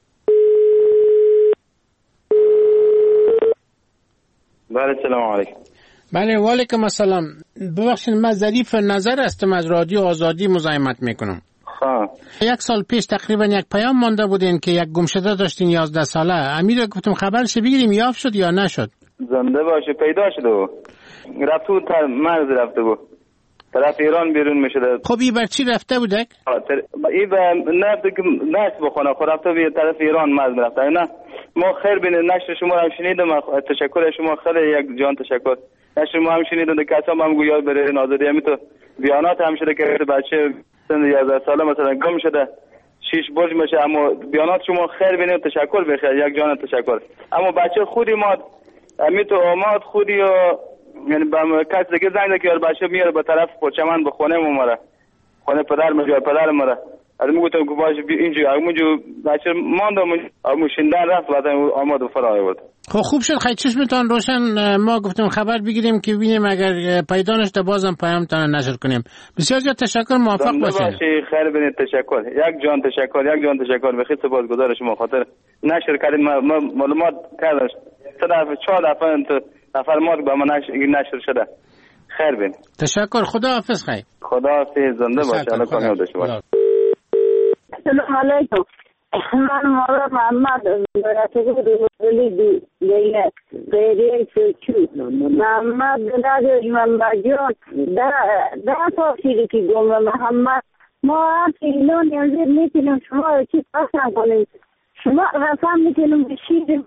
بله، سلام علیکم. بله، و علیکم السلام. ببخشید، من ظریف نظر هستم، از رادیو آزادی مزاحمت میکنم. یک سال پیش تقریبا یک پیام مانده بودین که یک گمشده داشتین 11 ساله. امیر گفتم خبرش بگیریم، یافت شد یا نشد؟ زنده باشه، پیدا شده. رفته بود مرز، رفته بود طرف ایران بیرون میشده. خب این بر چی رفته بودک؟ این نفته که نشت بخونه، خب رفته به طرف ایران مرز رفته. نه ما خیر بینید، نشر شما هم شنیدم. تشکر شما، خیلی یک جان تشکر. نشر ما هم شنیدم، کسا هم گویا برای ناظری همی تو بیانات هم شده که بچه سن 11 ساله مثلا گم شده، 6 برج میشه. اما بیانات شما خیر بینید، تشکر بخیر، یک جان تشکر. اما بچه خودی ما امی تو آماد خودی و یعنی با کس دیگه زنگ که بچه میاره به طرف پرچمن به خونه مره، خونه پدر میگه پدر مره. از میگفتم که باشه اینجا همونجا بچه ماندم، همون شیندن رفت بعد آماد و فرای بود. خب خوب شد، خیلی چشمتان روشن. ما گفتم خبر بگیریم که ببینیم اگر پیدا نشده بازم پیامتان نشر کنیم. بسیار زیاد تشکر، موفق باشین. خیر بینید، تشکر، یک جان تشکر. بخیر سپاسگزار شما خاطر نشر کردید. ما معلومات کردم 4 دفعه نفرمات با من نشر شده. خیر بین. تشکر، خدا حافظ. خیر، خدا حافظ، زنده باشه. الله کامیاب داشته باشه. سلام علیکم. من مولا محمد راتگو دولی دیگه غیری سوچو محمد دادو ایمان باجون دا توفیری که گم محمد ما اینو نیازی میتونیم شما چی پسند کنیم. شما رسام میتونیم بشیدیم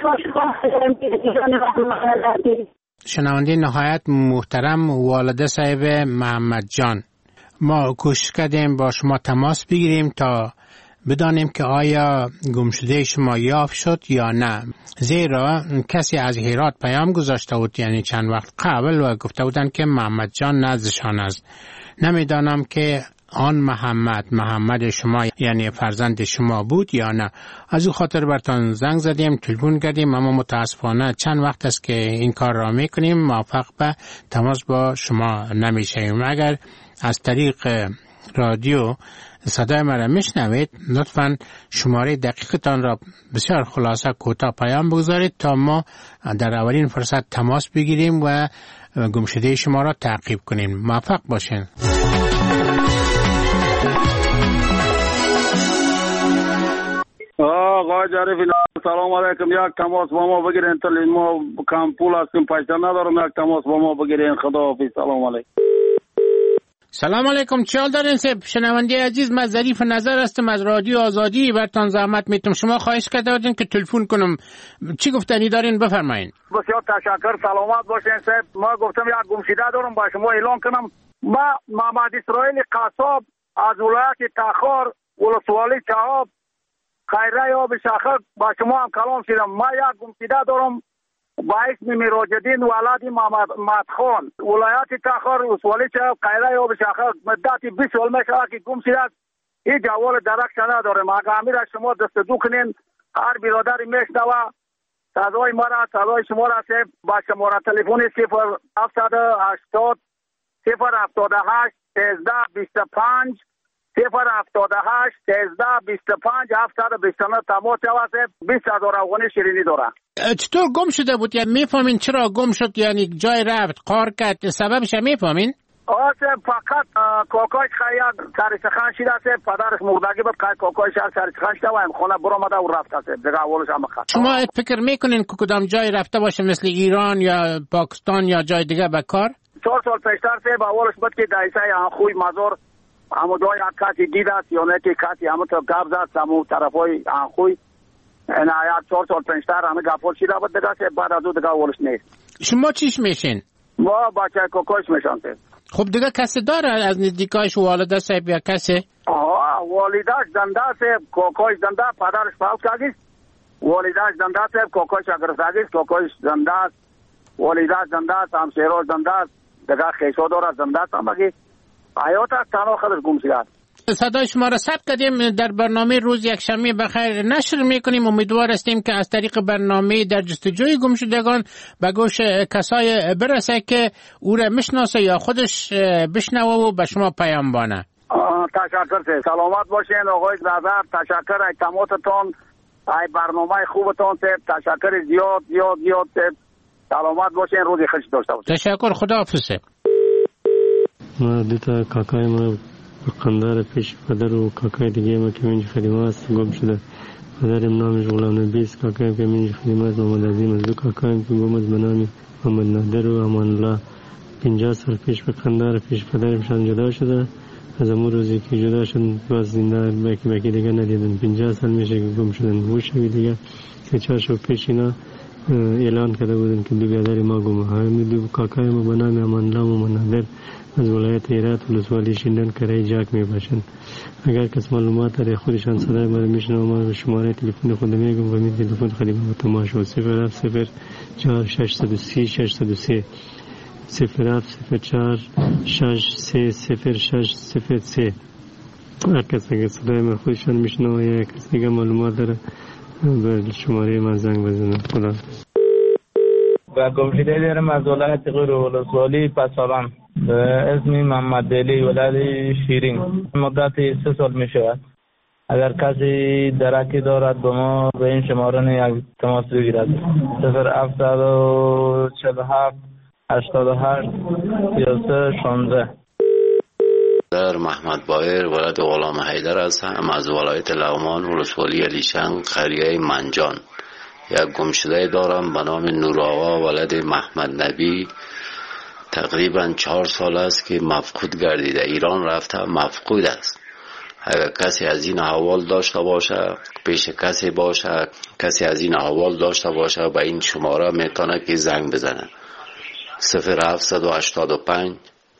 شنونده نهایت محترم والده صاحب محمد جان، ما کوشش کردیم با شما تماس بگیریم تا بدانیم که آیا گمشده شما یافت شد یا نه، زیرا کسی از هرات پیام گذاشته بود یعنی چند وقت قبل و گفته بودن که محمد جان نزدشان است. نمیدانم که آن محمد شما یعنی فرزند شما بود یا نه. از او خاطر برتان زنگ زدیم، تلفن کردیم، اما متاسفانه چند وقت است که این کار را میکنیم موفق به تماس با شما نمیشیم. اگر از طریق رادیو صدای مرا میشنوید لطفاً شماره دقیقتان را بسیار خلاصه کوتاه پیام بگذارید تا ما در اولین فرصت تماس بگیریم و گمشده شما را تعقیب کنیم. موفق باشین. آقا جعفری سلام علیکم. یک تماس با ما بگیرین، تا ما کم پول هستیم، پیسه ندارم، یک تماس با ما بگیرین. خداحافظ. سلام علیکم. سلام علیکم. چه حال دارین سب؟ شنونده عزیز، من ظریف نظر هستم از رادیو آزادی. برتان زحمت میتم. شما خواهش کرده بودین که تلفن کنم. چی گفتنی دارین؟ بفرمایین. بسیار تشکر. سلامت باشین صاحب. ما گفتم یک گمشده دارم با شما اعلان کنم. ما محمد اسرائیل قصاب از ولایت تخار ولسوالی چهاب خیره آب شاخک با شما هم کلام شدم. ما یک گمشده دارم با اسم میراجدین ولد محمد مدخان ولایت تخار ولسوالی چهاب خیره آب شاخک مدت 20 سال میشه که گم شده است. هیچ جوال درکش ندارم. اگر امیر شما دست دو کنین، هر برادری میشنوه صدای مرا، صدای شما را صاحب با شماره تلفن 0780 078 1325 078 1325 729 تماس جواب 20,000 افغانی شیرینی داره. چطور گم شده بود؟ یعنی میفهمین چرا گم شد؟ یعنی جای رفت قار کرد، سببش میفهمین؟ آسه فقط کوکایش خیلی سرسخان شده است. پدرش مردگی بود که کوکایش سرسخان شده و این خونه برآمده و رفته است. دیگه اولش هم خط. شما فکر میکنین که کدام جای رفته باشه مثل ایران یا پاکستان یا جای دیگه به کار؟ 4 سال پیشتر سه با اولش بود که دایسه خوی مزار همو دوی کسی دید است یا نه که کسی همو تو قبض است همو طرفای خوی این آیات 4 سال پیشتر همه گفت شده بود دیگه سه بعد از او دیگه اولش نیست. شما چیش میشین؟ ما بچه کوکایش میشن. خب دیگه کسی داره از نزدیکایش والده صاحب یا کسی؟ والدهش زنده صاحب، کوکایش زنده، پدرش فوت کرده. والدهش زنده صاحب، کوکایش اگر زنده، کوکایش زنده است. والده زنده است، همسرها زنده است، دیگه خیشادار زنده است، مگه حیات تنها خودش گم شده است. صدای شما را ثبت کردیم، در برنامه روز یکشنبه بخیر نشر میکنیم. امیدوار هستیم که از طریق برنامه در جستجوی گمشدگان به گوش کسای برسه که او را میشناسه یا خودش بشنوه و به شما پیام بانه. تشکر، سلامت باشین آقای نظر. تشکر از تماستون، ای برنامه خوبتون، تشکر زیاد. سلامت باشین، روزی خوش داشته باشین. تشکر، خداحافظ. ما دوتا کاکای ما قندار پیش پدر و کاکای دیگه ما که منج خدمه است گم شده. پدرم نامش غلام نبی است، کاکایم که منج خدمه است محمد عظیم است. دو کاکایم که گم است به نام محمد نادر و امان الله. 50 سال پیش به قندار پیش پدرمشان جدا شده. از امون روزی که جدا شد باز زنده بکی دیگه ندیدن. 50 سال میشه که گم شدن. موشوی دیگه 3-4 شب پیش اینا اعلان کرده بودن که دو برادر ما گم. همین دو کاکای ما به نام امان الله و منادر از ولایت هرات ولسوالی شیندن کرای جاک می باشند. اگر کس معلومات داره خودشان صدای ما میشنوه، ما شماره تلفن خود میگم و می تلفن خدمت با تماشا 0704630 0704630 هر کس اگر صدای ما خودشان میشنوه یا کس دیگه معلومات داره به شماره من زنگ بزنه. خدا و گمشده دارم از ولایت غور ولسوالی پسالان. اسمی محمد علی ولد شیرین. مدت 3 سال می شود. اگر کسی درکی دارد به ما به این شماره یک تماس بگیرد. 0747 88 33 16. در محمد بایر ولد غلام حیدر هستم از ولایت لغمان ولسوالی علیشنگ قریه منجان. یک گمشده دارم به نام نور آقا ولد محمد نبی. تقریبا 4 سال است که مفقود گردیده. ایران رفته مفقود است. اگر کسی از این احوال داشته باشه، پیش کسی باشه، کسی از این احوال داشته باشه به این شماره میتونه که زنگ بزنه. 0785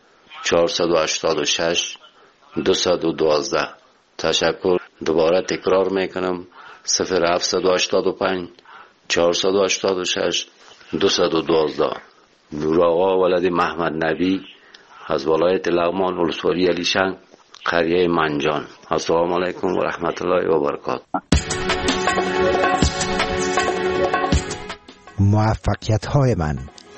486 212. تشکر. دوباره تکرار میکنم 0785 486 212. نور آقا ولد محمد نبی از ولایت لغمان ولسوالی علیشنگ قریه منجان. السلام علیکم و رحمت الله و برکاته. موفقیت های من.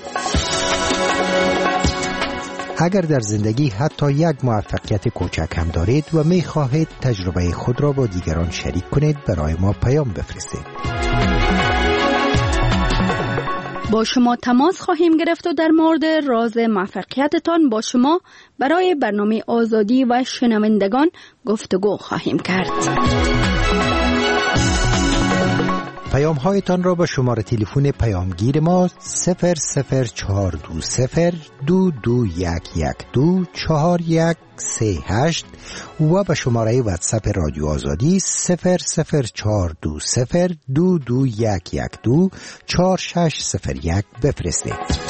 اگر در زندگی حتی یک موفقیت کوچک هم دارید و می خواهید تجربه خود را با دیگران شریک کنید، برای ما پیام بفرستید. با شما تماس خواهیم گرفت و در مورد راز موفقیتتان با شما برای برنامه آزادی و شنوندگان گفتگو خواهیم کرد. پیام هایتان را با شماره تلفن پیامگیر ما 0042022112413 و به شماره واتساپ رادیو آزادی 0042211240601 بفرستید.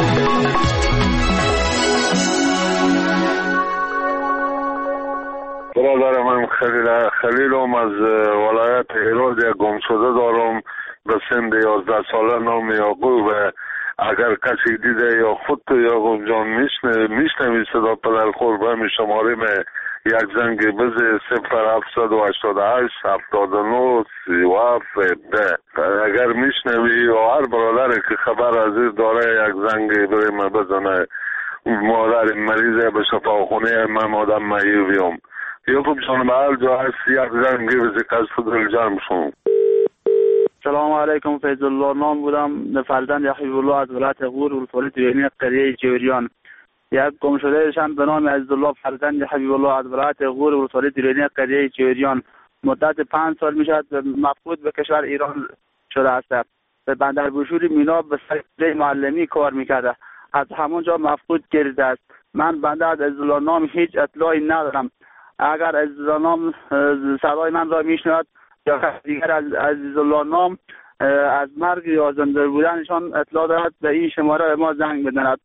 برادر من خلیلم از ولایت هرات یک گمشده دارم به سن 11 ساله نام یعقوب. اگر کسی دیده یا خود تو یعقوب جان میشنوی صدا پدر خور به می شماره می یک زنگ بزه 0788 79 37 اگر میشنوی یا هر برادر که خبر از این داره یک زنگ بریم بزنه. مادر مریضه به شفاخونه من آدم معیویم. یعقوب جان به هر جا هست یک زنگ بزه قصد دل جرم شون. سلام علیکم، فیض الله نام بودم، فرزند حبیب الله از ولایت غور ولسوالی دیوانی قریه جوریان. یک گمشده شان به نام عزیزالله فرزند حبیب الله از ولایت غور ولسوالی دیوانی قریه جوریان. مدت 5 سال میشد مفقود به کشور ایران شده است. به بندر بوشوری مینا به سر معلمی کار میکرده. از همونجا مفقود گردیده است. من بنده از عزیزالله نام هیچ اطلاعی ندارم. اگر عزیزالله نام صدای من را میشنود یا دیگر از عزیزالله نام از مرگ یا زنده بودنشان اطلاع دارد به این شماره ما زنگ بزند.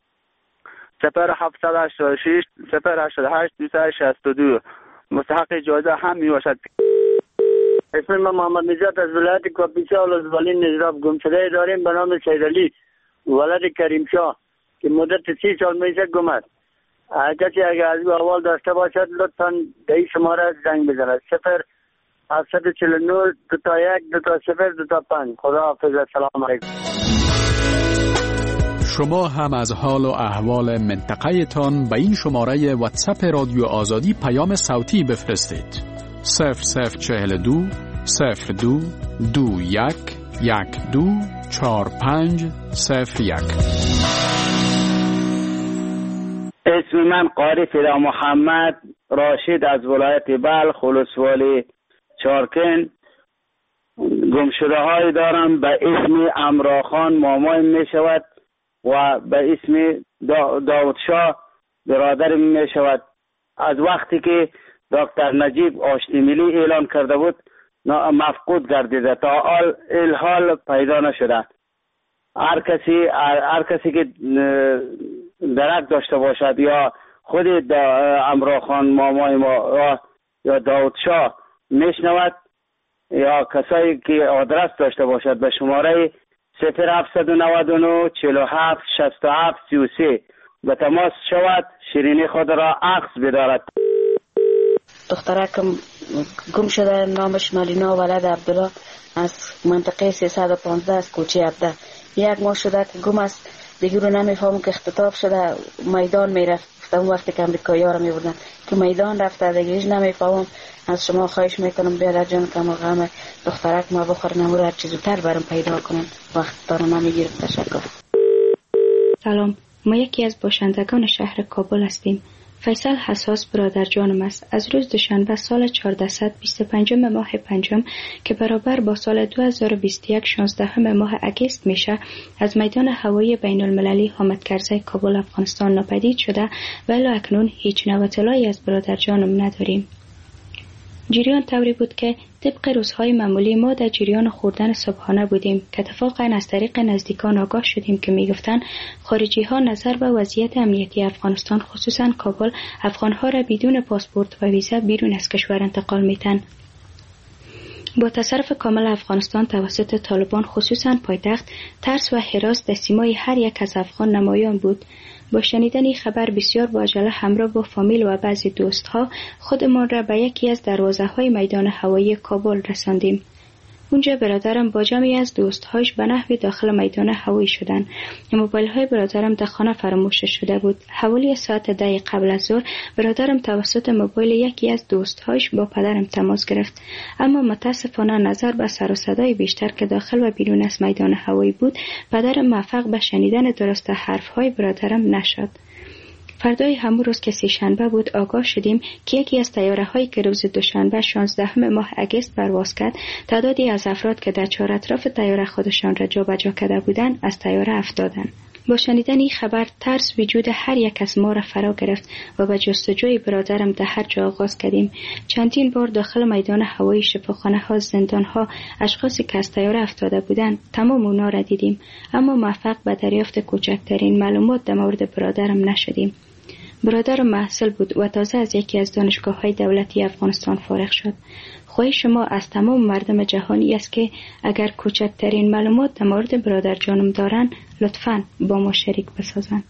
0786 088 262. مستحق جایزه هم می باشد. اسم من محمد نجات از ولایت کاپیسا ولسوالی نجراب. گمشده داریم به نام سیدعلی. ولد کریم شاه که مدت 30 سال میشه گم است. کسی اگر از او احوال داشته باشد لطفاً به این شماره زنگ بزند. 0749 21 20 25. خدا حافظ. السلام علیکم. شما هم از حال و احوال منطقه تان به این شماره واتساپ رادیو آزادی پیام صوتی بفرستید. 0042 02 21 12 45 01. اسم من قاری فدا محمد راشد از ولایت بلخ ولسوالی چارکن. گمشده های دارم به اسم امراخان مامای می شود و به اسم داود شاه برادر می شود. از وقتی که دکتر نجیب آشتی ملی اعلان کرده بود مفقود گردیده، تا الحال پیدا نشده. هر کسی که درک داشته باشد یا خود امراخان مامای ما یا داود شاه میشنود یا کسایی که آدرس داشته باشد به شماره 0799 47 67 33 به تماس شود، شیرینی خود را عکس بدارد. دخترکم گم شده، نامش ملینا ولد عبدالله از منطقه 315 از کوچه عبده. 1 ماه شده که گم است. دیگه رو نمیفهمم که اختطاف شده میدان میرفت. اون وقتی که امریکایی ها رو میبردن که میدان رفته دیگه هیچ نمیفهمم. از شما خواهش میکنم بیادر جان که ما غم دخترک ما بخور نمور هر چیز زودتر برام پیدا کنن. وقت دارم نمیگیرم. تشکر. سلام، ما یکی از باشندگان شهر کابل هستیم. فیصل حساس برادر جانم است. از روز دوشنبه سال 1425 ماه پنجم که برابر با سال 2021 16 ماه اگست میشه، از میدان هوایی بین المللی حامد کرزی کابل افغانستان ناپدید شده و الی اکنون هیچ نوع اطلاعی از برادر جانم نداریم. جریان طوری بود که طبق روزهای معمولی ما در جریان خوردن صبحانه بودیم که اتفاقا از طریق نزدیکان آگاه شدیم که میگفتن خارجی ها نظر به وضعیت امنیتی افغانستان خصوصا کابل افغانها را بدون پاسپورت و ویزا بیرون از کشور انتقال میتن. با تصرف کامل افغانستان توسط طالبان خصوصا پایتخت، ترس و هراس در سیمای هر یک از افغان نمایان بود. با شنیدن این خبر بسیار با عجله همراه با فامیل و بعضی دوستها خودمان را به یکی از دروازه‌های میدان هوایی کابل رساندیم. اونجا برادرم با جمعی از دوستهاش به نحوی داخل میدان هوایی شدند. موبایل‌های برادرم در خانه فراموش شده بود. حوالی ساعت 10 قبل از ظهر برادرم توسط موبایل یکی از دوستهاش با پدرم تماس گرفت، اما متاسفانه نظر به سر و صدای بیشتر که داخل و بیرون از میدان هوایی بود، پدرم موفق به شنیدن درست حرف‌های برادرم نشد. فردای همون روز که سه‌شنبه بود آگاه شدیم که یکی از طیاره‌هایی که روز دوشنبه 16 ماه اگست پرواز کرد، تعدادی از افراد که در چهار اطراف طیاره خودشان را جابجا کرده بودند از طیاره افتادند. با شنیدن این خبر ترس وجود هر یک از ما را فرا گرفت و به جستجوی برادرم در هر جا آغاز کردیم. چندین بار داخل میدان هوایی، شفاخانه‌ها، زندان‌ها، اشخاصی که از طیاره افتاده بودند تمام اونا را دیدیم، اما موفق به دریافت کوچکترین معلومات در مورد برادرم نشدیم. برادرم محصل بود و تازه از یکی از دانشگاه‌های دولتی افغانستان فارغ شد. خواهش ما از تمام مردم جهانی است که اگر کوچکترین معلومات در مورد برادر جانم دارن لطفاً با ما شریک بسازن.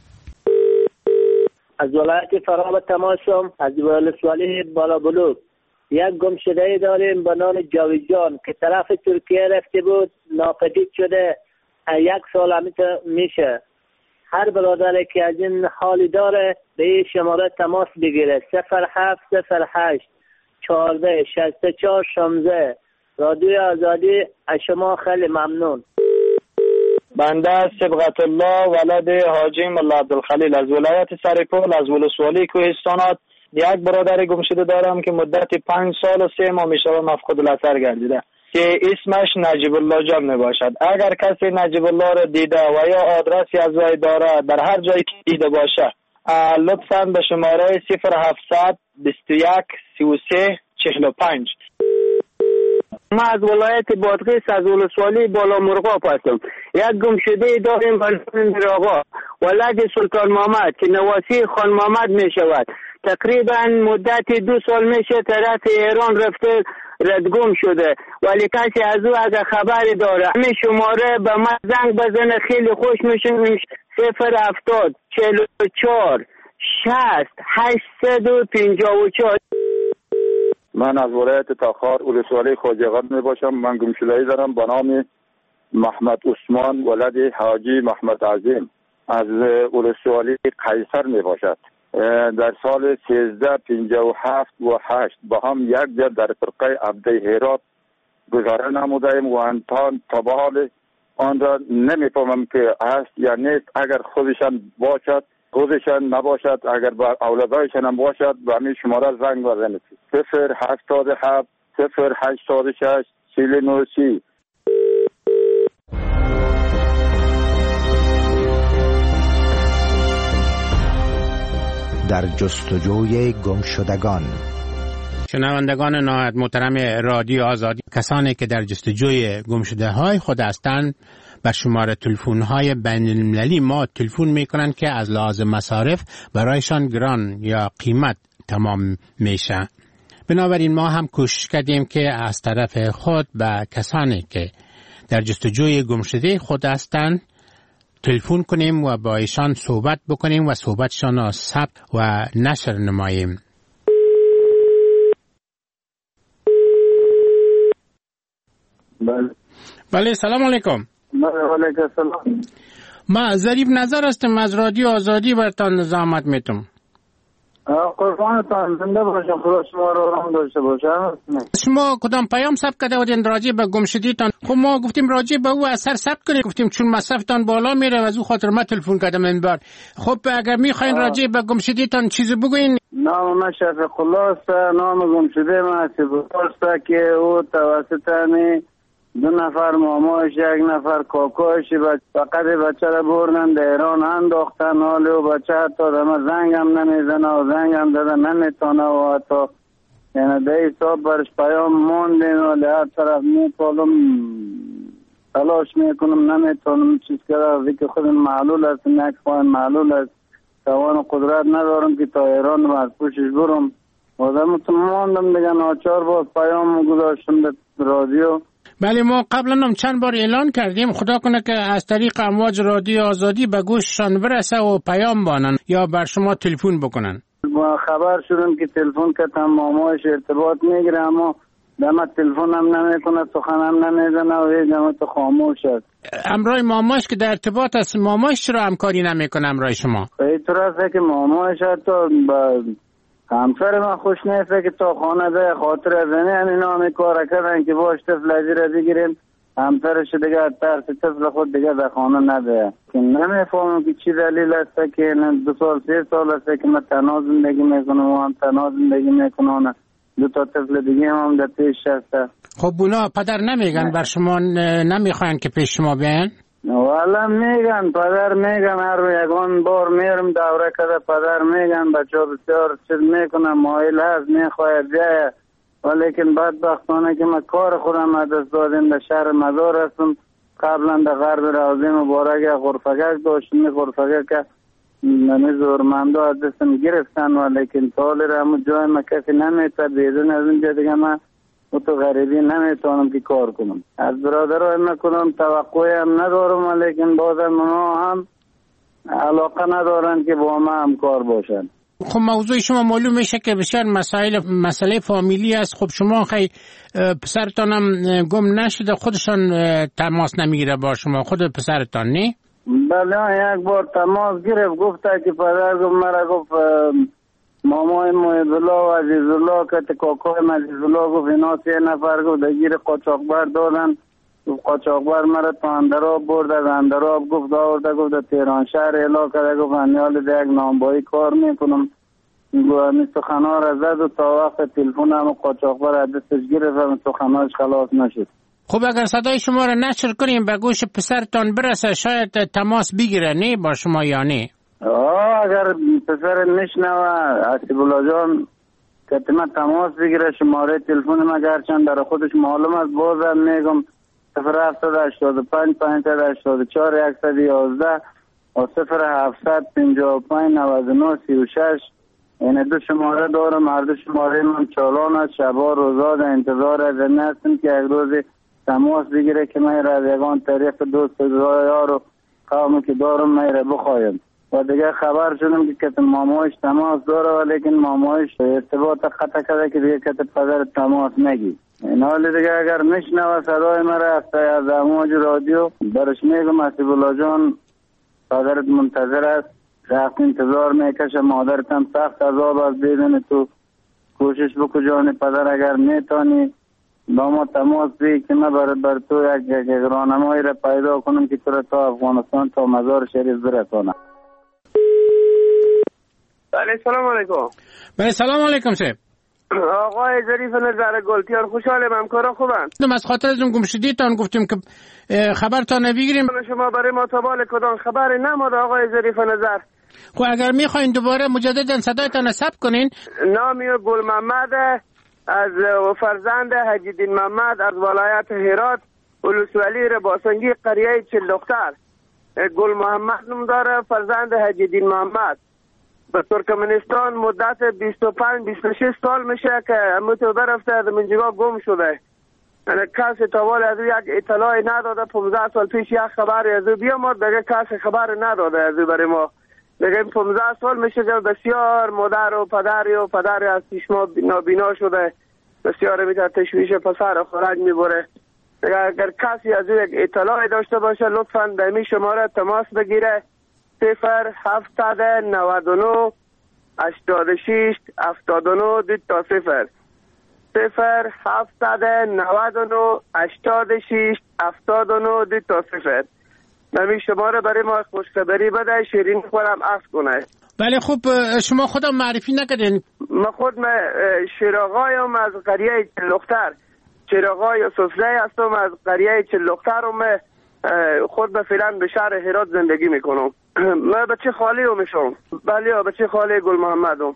از ولایت فراه تماشام از ولسوالی بالا بلوک یک گمشده داریم به نام جاویدجان که طرف ترکیه رفته بود، ناپدید شده. 1 سال میشه. هر برادر که از این حالی داره به این شماره تماس بگیره. 0708 14 64 16. رادیو آزادی از شما خیلی ممنون. بنده صبغت الله ولد حاجی ملا عبدالخلیل از ولایت سرپل از ولسوالی کوهستانات یک برادر گمشده دارم که مدت 5 سال و 3 ماه میشه مفقود الاثر گردیده که اسمش نجیب الله جان می باشد. اگر کسی نجیب الله را دیده و یا آدرسی از وی داره در هر جایی که دیده باشه لطفاً به شماره 0700 21 33 45. ما از ولایت بادغیس از ولسوالی بالا مرغاب هستم. یک گمشده داریم بلند آقا ولد سلطان محمد که نواسی خان محمد می شود. تقریبا مدت 2 سال میشه طرف ایران رفته ردگم شده، ولی کسی از او اگر خبری داره همین شماره به من زنگ بزنه، خیلی خوش میشه. 070 44 60 854. من از ولایت تاخار ولسوالی خواجه‌قند می باشم. من گمشده‌ای دارم به نام محمد عثمان ولد حاجی محمد عظیم از ولسوالی قیصر می باشد. در سال 1357 و 8 با هم یک جا در فرقه عبده هرات گذاره نمودیم و انتان تبال آن را نمیفهمم که هست یا نیست. اگر خودشان باشد خودشان نباشد، اگر با اولادایشان هم باشد به همین شماره زنگ بزنید 087 086 3930. در جستجوی گمشدگان. شنوندگان نهایت محترم رادیو آزادی، کسانی که در جستجوی گمشده‌های خود هستند بر شماره تلفن‌های بین‌المللی ما تلفن می‌کنند که از لحاظ مصارف برایشان گران یا قیمت تمام میشه. بنابراین ما هم کوشش کردیم که از طرف خود به کسانی که در جستجوی گمشده خود هستند تلفن کنیم و با ایشان صحبت بکنیم و صحبتشان را ثبت و نشر نماییم. بله سلام علیکم. علیکم السلام. ما ظریف نظر هستم از رادیو آزادی برتان زحمت میتم. قربانتان زنده باشم، خدا شما رو رحم داشته باشه. شما کدام پیام ثبت کرده بودین راجع به گمشدگیتان؟ خب ما گفتیم راجع به او اثر ثبت کنید، گفتیم چون مصرفتان بالا میره و از او خاطر ما تلفن کردم این بار. خب اگر میخواین راجع به گمشدگیتان چیزی بگوین. نام من شفیق الله است. نام گمشده من است که او توسط دو نفر ماماش یک نفر کاکاش فقط بچه را بردن در ایران انداختن. حالی و بچه حتی دمه زنگ هم نمیزنه و زنگ هم داده نمیتونه و حتی یعنی ده حساب برش پیام موندین و هر طرف میپالم تلاش میکنم نمیتونم چیز کرده که خودم معلول است، یک خواهن معلول است، توان و قدرت ندارم که تا ایران رو از پوشش برم و دمتون موندم دیگه. ناچار باز پیام گذاشتم به رادیو. بله ما قبلا هم چند بار اعلان کردیم، خدا کنه که از طریق امواج رادیو آزادی به گوششان برسه و پیام بانن یا بر شما تلفن بکنن. ما خبر شدیم که تلفن کردم ماماش ارتباط میگیره اما دمت تلفن هم نمیکنه، سخن هم نمیزنه و هیچ دمت خاموش است. امرای ماماش که در ارتباط است، ماماش چرا همکاری نمیکنه امرای شما؟ اینطور است که ماماش حتی همسر من خوش نیسته که تا خانه ده خاطر زنی همین نامی کار کردن که باش طفل را بگیریم همسرش دیگه ترس طفل خود دیگه در خانه نده. که نمیفهمم که چی دلیل است که 2 سال 3 سال است که من تنها زندگی میکنم و هم تنها زندگی میکنم، 2 تا طفل دیگه هم در پیش هست. خب اونا پدر نمیگن بر شما نمیخواین که پیش شما بیان؟ والا میگن پدر میگن، هر یکان بار میرم دوره کده پدر میگن بچه بسیار چیز میکنم مایل هست میخواید بیایه، ولیکن بدبختانه که من کار خودم از دست دادیم در شهر مزار هستم. قبلا در غرب روزی مبارک غرفگک داشتیم، غرفگک که نمیزورمنده از دستم گرفتن ولیکن تالی را همون جای من کسی نمیته بیدون از اینجا دیگه من و تو غریبی نمیتونم که کار کنم. از برادرای من کنم توقعی هم ندارم ولیکن بازم اونا هم علاقه ندارن که با ما همکار باشن. خب موضوع شما معلوم میشه که بسیار مسئله فامیلی است. خب شما خیلی پسرتان هم گم نشده، خودشان تماس نمیگیره با شما، خود پسرتان نه؟ بله یک بار تماس گرفت، گفته که پدر گفت مرا گفت مامای محب‌الله و عزیزالله که کاکای عزیزالله گفت اینا 3 نفر گفت دگیر قاچاقبر دادن. قاچاقبر مرا تا اندراب برد، از اندراب گفت آورده گفت تهران شهر اعلام کرده گفت انیال در یک نانبایی کار میکنم. گفت سخنا را زد و تا وقت تلفن هم قاچاقبر از دستش گرفت و سخناش خلاص نشد. خب اگر صدای شما را نشر کنیم به گوش پسرتان برسه شاید تماس بگیره نه با شما یا نه؟ اگر پسر نشنوه حسیب الله جان که من تماس بگیره شماره تلفن من گرچند در خودش معلوم است بازم میگم 0785 584 111 و 0755 99 36 این 2 شماره دارم. هر 2 شماره من چالان است. شبا روزا در انتظار از این هستم که یک روز تماس بگیره که من را از یگان طریق دوست یار و قومی که دارم من را بخوایم. و دیگه خبر شدم که مامایش تماس داره، ولیکن مامایش ارتباط قطع کرده که دیگه کت پدر تماس نگی. این حال دیگه اگر نشنوه صدای مرا از امواج رادیو برش میگم حسیب الله جان پدرت منتظر است، سخت انتظار میکشه. مادرت هم سخت عذاب از دیدن تو. کوشش بکو جان پدر اگر میتانی با ما تماس بگیر که من بر تو یک راهنمایی را پیدا کنم که تو را تا افغانستان تا مزار شریف برسانم. بله سلام علیکم. بله سلام علیکم صاحب. آقای ظریف نظر گلتیار خوشحالم، همکارا خوبن؟ از خاطر از اون گمشدگیتان گفتیم که خبرتان نبگیریم. شما برای ما تابال کدام خبر نماده آقای ظریف نظر؟ خب اگر میخواین دوباره مجددا صدایتان ثبت کنین. نامی گل محمد از فرزند حجیدین محمد از ولایت هرات، ولسوالی رباسنگی قریه چل دختر. گل محمد نام داره، فرزند حجیدین محمد. به ترکمنستان مدت 25-26 سال میشه که همونطور برفته از منجگاه گم شده. یعنی کسی تاوال از یک اطلاعی نداده. 15 سال پیش یک خبری از او بیامد، دیگه کسی خبر نداده از او برای ما. دیگه 15 سال میشه که بسیار مادر و پدری از چشما نابینا شده. بسیار میتونه تشویش پسر خورج میبره. اگر کسی از او یک اطلاعی داشته باشه لطفاً دمی شماره تماس بگیره. 0-799 86 79 2 تا 0 0-799 86 79 2 تا 0. نمی شماره برای ما خوشخبری بده، شیرین خورم عفو کنه. بله خوب، شما خودم معرفی نکردین. من خود شیراغایم از قریه چلختر، شیراغای سفره هستم از قریه چلخترم. خود به فعلا به شهر هرات زندگی میکنم. من بچه خالی رو میشم. بله بچه خالی گل محمدم.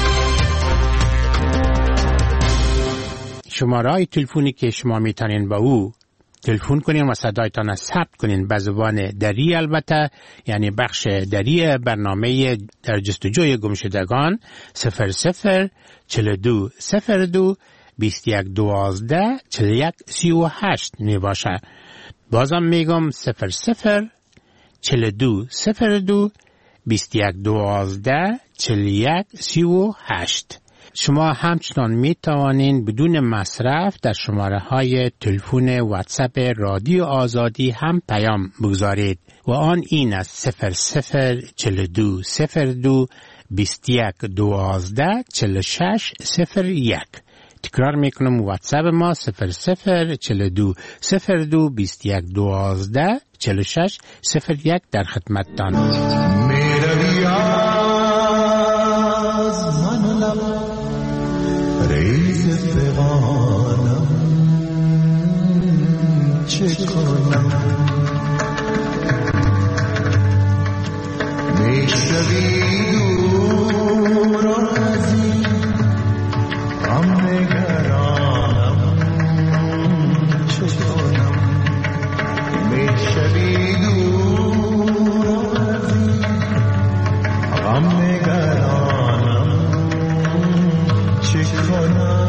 شماره تلفنی که شما میتونین با او تلفن کنین و صدایتان ثبت کنین به زبان دری، البته یعنی بخش دری برنامه در جستجوی گمشدگان 00 42 02 21 12 41 38 می باشه. بازم میگم 00 42 02 21 12 41 38. شما همچنان می توانین بدون مصرف در شماره های تلفن واتساپ رادیو آزادی هم پیام بگذارید و آن این است 00 42 02 21 12 46 01. تکرار میکنم واتساپ ما 00 42 02 21 12 46 01 در خدمتتان. میروی از من لب ریز پیغانم چه کنم میشوی دور از این غم نگرانم چه کنم میشوی دور از این غم نگرانم چه کنم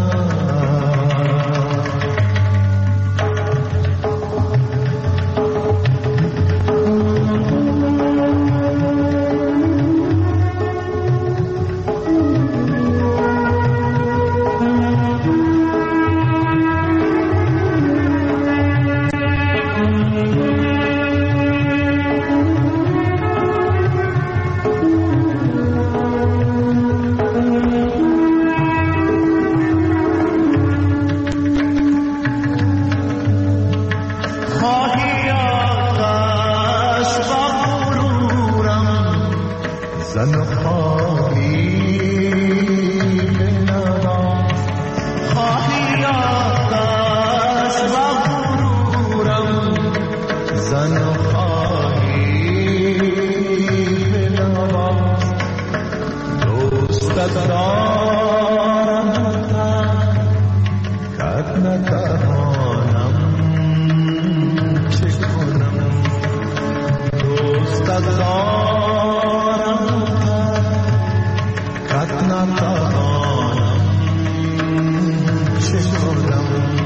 توانم چه کنم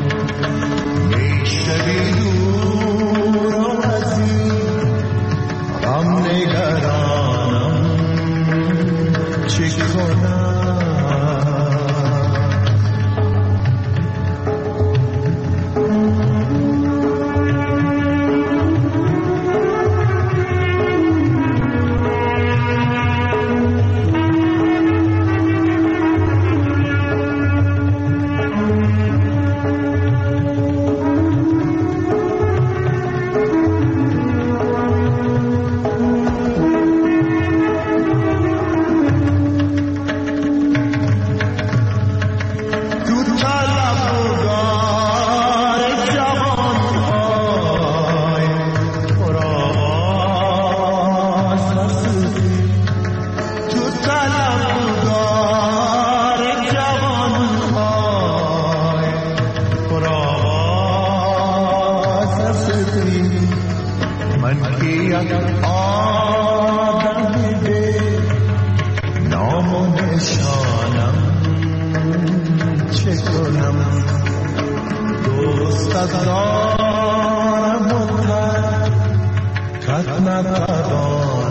میشوی دور و عزیز غم نگرانم چه کنم دارم خط ندارم